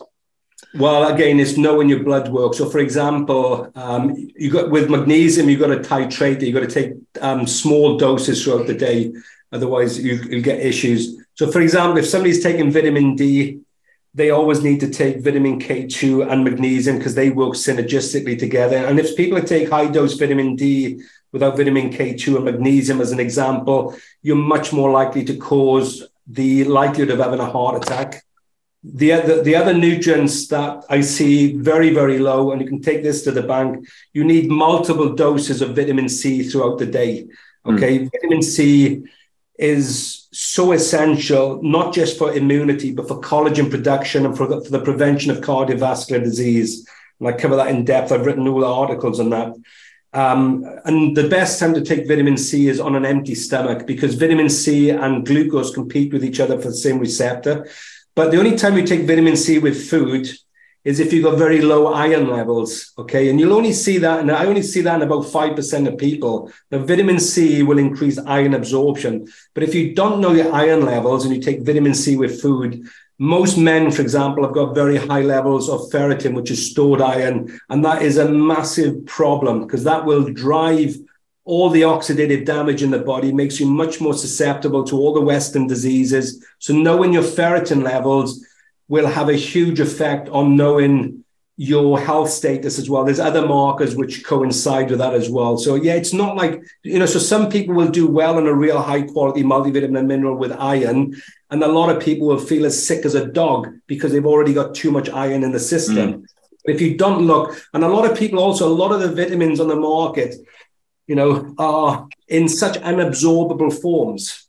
Well, again, it's knowing your blood work. So, for example, um, you got with magnesium, you got to titrate it. You got to take um, small doses throughout the day. Otherwise, you, you'll get issues. So, for example, if somebody's taking vitamin D, they always need to take vitamin K two and magnesium because they work synergistically together. And if people take high dose vitamin D without vitamin K two and magnesium, as an example, you're much more likely to cause the likelihood of having a heart attack. The other, the other nutrients that I see very, very low, and you can take this to the bank, you need multiple doses of vitamin C throughout the day. Okay, mm. Vitamin C is so essential, not just for immunity, but for collagen production and for the, for the prevention of cardiovascular disease. And I cover that in depth. I've written all the articles on that. Um, and the best time to take vitamin C is on an empty stomach, because vitamin C and glucose compete with each other for the same receptor. But the only time you take vitamin C with food is if you've got very low iron levels, okay? And you'll only see that, and I only see that in about five percent of people. Now, vitamin C will increase iron absorption. But if you don't know your iron levels and you take vitamin C with food, most men, for example, have got very high levels of ferritin, which is stored iron. And that is a massive problem because that will drive all the oxidative damage in the body, makes you much more susceptible to all the Western diseases. So knowing your ferritin levels will have a huge effect on knowing your health status as well. There's other markers which coincide with that as well. So yeah, it's not like, you know, so some people will do well on a real high quality multivitamin and mineral with iron. And a lot of people will feel as sick as a dog because they've already got too much iron in the system. Mm. If you don't look, and a lot of people also, a lot of the vitamins on the market, you know, are in such unabsorbable forms.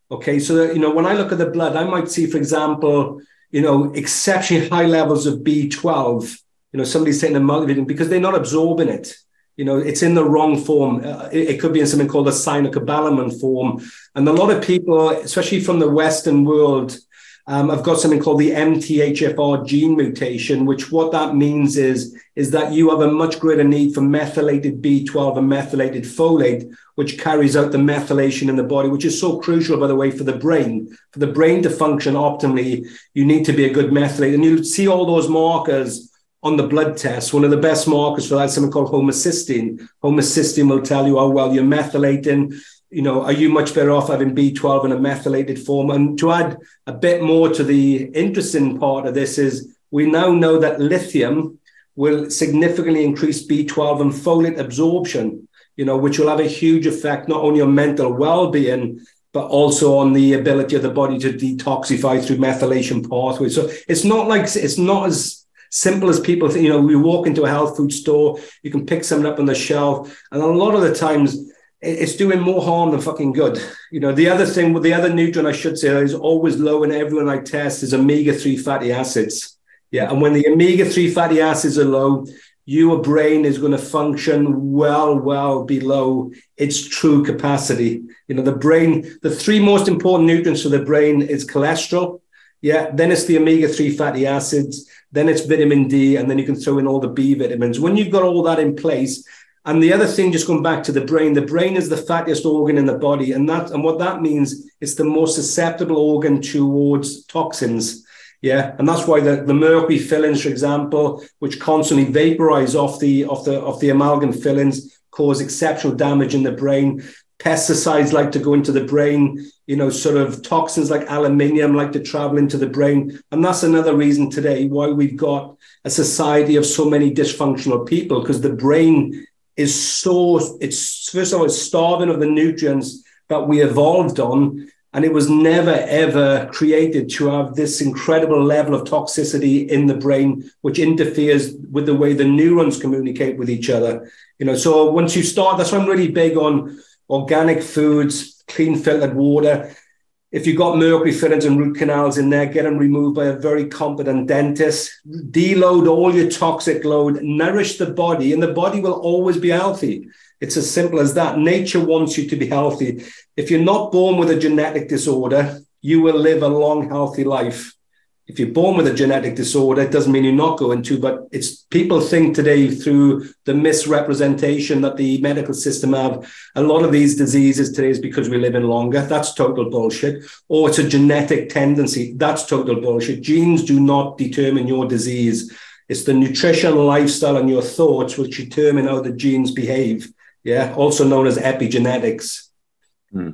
Okay, so that, you know, when I look at the blood, I might see, for example, you know, exceptionally high levels of B twelve. You know, somebody's taking a multivitamin because they're not absorbing it. You know, it's in the wrong form. Uh, it, it could be in something called a cyanocobalamin form. And a lot of people, especially from the Western world, um, have got something called the M T H F R gene mutation, which what that means is, is that you have a much greater need for methylated B twelve and methylated folate, which carries out the methylation in the body, which is so crucial, by the way, for the brain. For the brain to function optimally, you need to be a good methylate. And you see all those markers on the blood test. One of the best markers for that is something called homocysteine. Homocysteine will tell you how well you're methylating. You know, are you much better off having B twelve in a methylated form? And to add a bit more to the interesting part of this is we now know that lithium will significantly increase B twelve and folate absorption, you know, which will have a huge effect not only on mental well-being, but also on the ability of the body to detoxify through methylation pathways. So it's not like, it's not as simple as people think. You know, we walk into a health food store, you can pick something up on the shelf, and a lot of the times it's doing more harm than fucking good. You know, the other thing, the other nutrient I should say is always low in everyone I test is omega three fatty acids. Yeah, and when the omega three fatty acids are low, your brain is going to function well, well below its true capacity. You know, the brain, the three most important nutrients for the brain is cholesterol. Yeah, then it's the omega three fatty acids, then it's vitamin D, and then you can throw in all the B vitamins. When you've got all that in place, and the other thing, just going back to the brain, the brain is the fattiest organ in the body. And that, and what that means, it's the most susceptible organ towards toxins. Yeah. And that's why the, the mercury fillings, for example, which constantly vaporize off the, off the, off the amalgam fillings, cause exceptional damage in the brain. Pesticides like to go into the brain, you know, sort of toxins like aluminium like to travel into the brain. And that's another reason today why we've got a society of so many dysfunctional people, because the brain is so, it's first of all, it's starving of the nutrients that we evolved on. And it was never, ever created to have this incredible level of toxicity in the brain, which interferes with the way the neurons communicate with each other. You know, so once you start, that's why I'm really big on organic foods, clean filtered water. If you've got mercury fillings and root canals in there, get them removed by a very competent dentist. Deload all your toxic load, nourish the body, and the body will always be healthy. It's as simple as that. Nature wants you to be healthy. If you're not born with a genetic disorder, you will live a long, healthy life. If you're born with a genetic disorder, it doesn't mean you're not going to, but it's people think today through the misrepresentation that the medical system have. A lot of these diseases today is because we're living longer. That's total bullshit. Or it's a genetic tendency. That's total bullshit. Genes do not determine your disease. It's the nutrition, lifestyle, and your thoughts which determine how the genes behave. Yeah, also known as epigenetics. Hmm.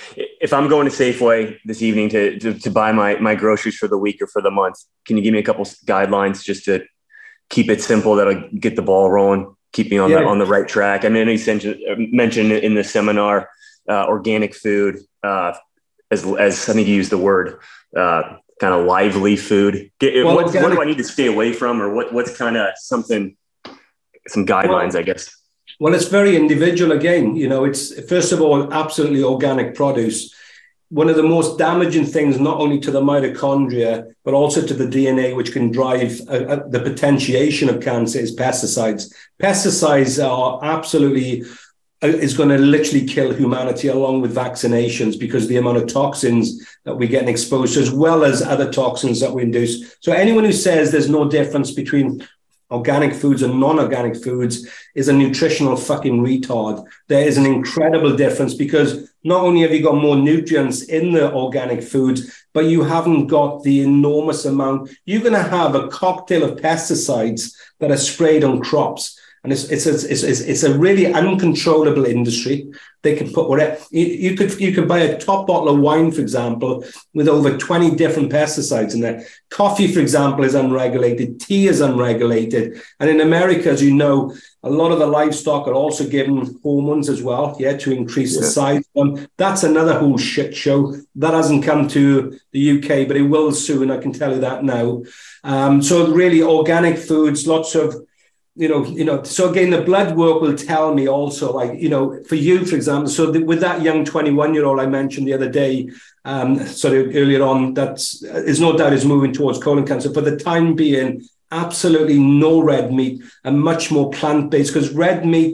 If I'm going to Safeway this evening to, to to buy my my groceries for the week or for the month, can you give me a couple guidelines just to keep it simple that'll get the ball rolling, keep me on yeah. the on the right track? I mean, you mentioned in the seminar uh, organic food, uh, as as I think you used the word uh, kind of lively food. Get, well, what, organic, what do I need to stay away from, or what what's kind of something some guidelines, well, I guess. Well, it's very individual again. You know, it's first of all, absolutely organic produce. One of the most damaging things, not only to the mitochondria, but also to the D N A, which can drive uh, uh, the potentiation of cancer, is pesticides. Pesticides are absolutely, uh, is going to literally kill humanity along with vaccinations, because the amount of toxins that we're getting exposed to, as well as other toxins that we induce. So anyone who says there's no difference between organic foods and non-organic foods is a nutritional fucking retard. There is an incredible difference, because not only have you got more nutrients in the organic foods, but you haven't got the enormous amount. You're going to have a cocktail of pesticides that are sprayed on crops. And it's it's it's it's, it's a really uncontrollable industry. They can put whatever you, you could you could buy a top bottle of wine, for example, with over twenty different pesticides in there. Coffee, for example, is unregulated. Tea is unregulated. And in America, as you know, a lot of the livestock are also given hormones as well, yeah, to increase yeah. the size of them. That's another whole shit show. That hasn't come to the U K, but it will soon. I can tell you that now. Um, so really, organic foods, lots of. You know, you know. So again, the blood work will tell me also, like, you know, for you, for example. So the, with that young twenty-one-year-old I mentioned the other day, um, sort of earlier on, that's, there's no doubt is moving towards colon cancer. For the time being, absolutely no red meat and much more plant-based, because red meat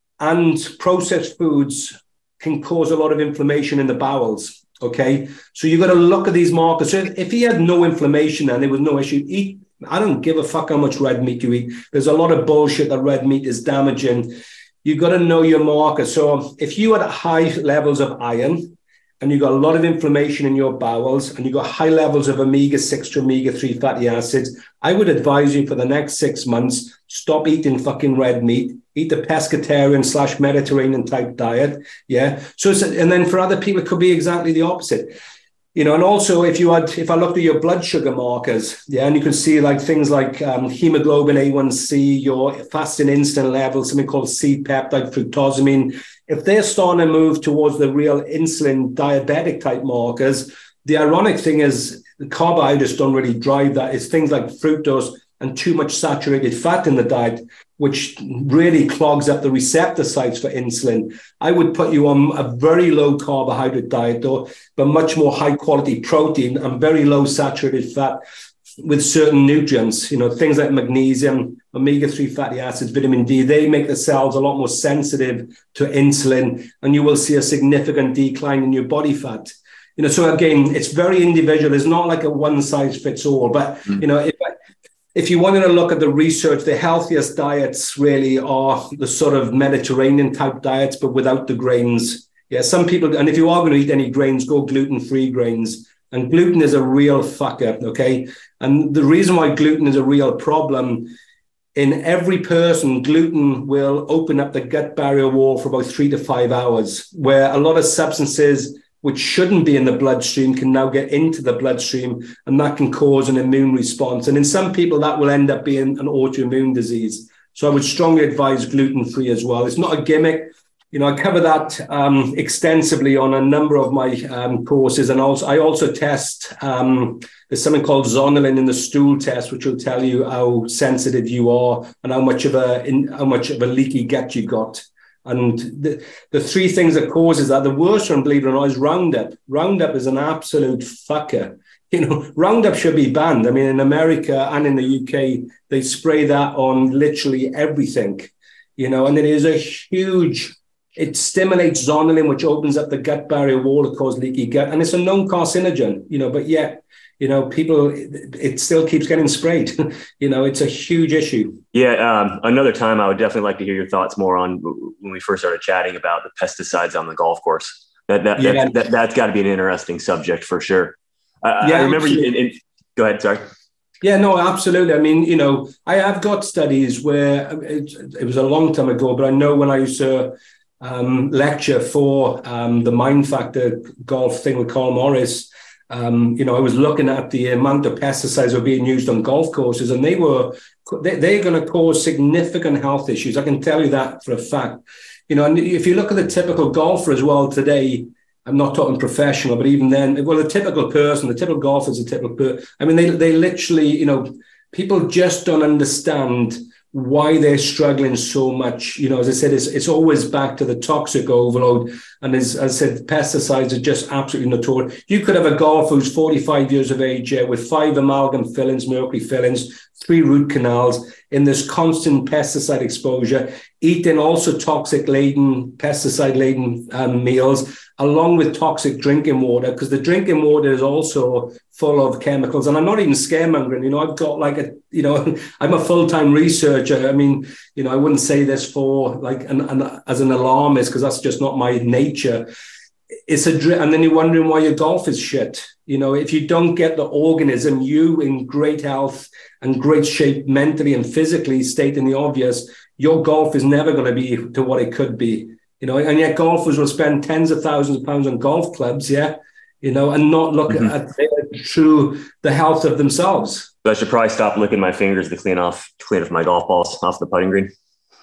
and processed foods can cause a lot of inflammation in the bowels. Okay, so you've got to look at these markers. So if he had no inflammation and there was no issue, eat. I don't give a fuck how much red meat you eat. There's a lot of bullshit that red meat is damaging. You've got to know your marker. So if you had high levels of iron and you've got a lot of inflammation in your bowels and you've got high levels of omega six to omega three fatty acids, I would advise you for the next six months, stop eating fucking red meat. Eat the pescatarian slash Mediterranean type diet. Yeah. So, it's, and then for other people, it could be exactly the opposite. You know, and also if you had, if I looked at your blood sugar markers, yeah, and you can see like things like um, hemoglobin A one C, your fasting insulin levels, something called C-peptide, fructosamine, if they're starting to move towards the real insulin diabetic type markers, the ironic thing is the carbohydrates don't really drive that. It's things like fructose and too much saturated fat in the diet, which really clogs up the receptor sites for insulin. I would put you on a very low carbohydrate diet, though, but much more high quality protein and very low saturated fat with certain nutrients, you know, things like magnesium, omega three fatty acids, vitamin D. They make the cells a lot more sensitive to insulin, and you will see a significant decline in your body fat. You know, so again, it's very individual. It's not like a one size fits all, but, mm. you know, if If you wanted to look at the research, the healthiest diets really are the sort of Mediterranean type diets, but without the grains. Yeah, some people, and if you are going to eat any grains, go gluten-free grains. And gluten is a real fucker, okay? And the reason why gluten is a real problem, in every person, gluten will open up the gut barrier wall for about three to five hours, where a lot of substances which shouldn't be in the bloodstream can now get into the bloodstream, and that can cause an immune response. And in some people, that will end up being an autoimmune disease. So I would strongly advise gluten-free as well. It's not a gimmick. You know, I cover that um, extensively on a number of my um, courses. And also, I also test, um, there's something called zonulin in the stool test, which will tell you how sensitive you are and how much of a, in, how much of a leaky gut you got. And the, the three things that causes that, the worst one, believe it or not, is Roundup. Roundup is an absolute fucker. You know, Roundup should be banned. I mean, in America and in the U K, they spray that on literally everything, you know, and it is a huge, it stimulates zonulin, which opens up the gut barrier wall to cause leaky gut. And it's a known carcinogen, you know, but yet, you know, people, it, it still keeps getting sprayed. You know, it's a huge issue. Yeah. Um, another time, I would definitely like to hear your thoughts more on when we first started chatting about the pesticides on the golf course. That, that, yeah. that, that, that's got to be an interesting subject for sure. Uh, yeah, I remember you. In, in, go ahead. Sorry. Yeah, no, absolutely. I mean, you know, I have got studies where it, it was a long time ago, but I know when I used to um, lecture for um, the Mind Factor golf thing with Carl Morris, Um, you know, I was looking at the amount of pesticides that were being used on golf courses, and they were, they, they're going to cause significant health issues. I can tell you that for a fact. You know, and if you look at the typical golfer as well today, I'm not talking professional, but even then, well, the typical person, the typical golfer is a typical person. I mean, they, they literally, you know, people just don't understand why they're struggling so much. You know, as I said, it's, it's always back to the toxic overload. And as, as I said, pesticides are just absolutely notorious. You could have a golfer who's forty-five years of age uh, with five amalgam fillings, mercury fillings, three root canals, in this constant pesticide exposure, eating also toxic laden, pesticide laden um, meals, along with toxic drinking water, because the drinking water is also full of chemicals. And I'm not even scaremongering, you know, I've got like a, you know, I'm a full-time researcher. I mean, you know, I wouldn't say this for like an, an as an alarmist, because that's just not my nature. It's a, and then you're wondering why your golf is shit. You know, if you don't get the organism, you in great health and great shape mentally and physically, stating the obvious, your golf is never going to be to what it could be. You know, and yet golfers will spend tens of thousands of pounds on golf clubs, yeah, you know, and not look mm-hmm. at through the health of themselves. So I should probably stop licking my fingers to clean off to clean off my golf balls off the putting green.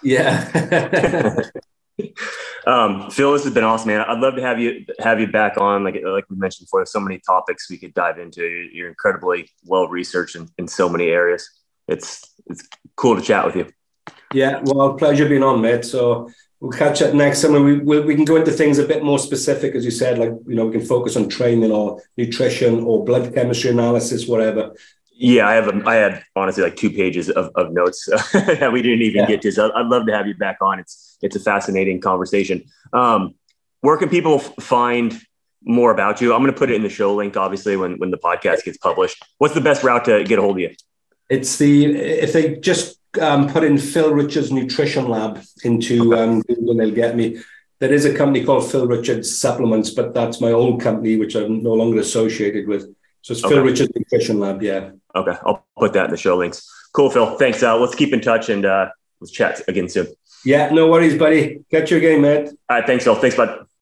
Yeah. um, Phil, this has been awesome, man. I'd love to have you have you back on. Like like we mentioned before, there's so many topics we could dive into. You're incredibly well researched in, in so many areas. It's it's cool to chat with you. Yeah, well, pleasure being on, mate. So We'll catch up next summer. We we we can go into things a bit more specific, as you said, like, you know, we can focus on training or nutrition or blood chemistry analysis, whatever. Yeah, I have. A, I had honestly like two pages of, of notes that we didn't even yeah. get to. So I'd love to have you back on. It's it's a fascinating conversation. Um, where can people f- find more about you? I'm going to put it in the show link, obviously, when when the podcast gets published. What's the best route to get a hold of you? It's the if they just um, put in Phil Richards Nutrition Lab into um, Google, they'll get me. There is a company called Phil Richards Supplements, but that's my old company, which I'm no longer associated with. So it's okay. Phil Richards Nutrition Lab, yeah. Okay, I'll put that in the show links. Cool, Phil. Thanks. Uh, let's keep in touch and uh, let's chat again soon. Yeah, no worries, buddy. Catch you again, man. All right, thanks, Phil. Thanks, bud.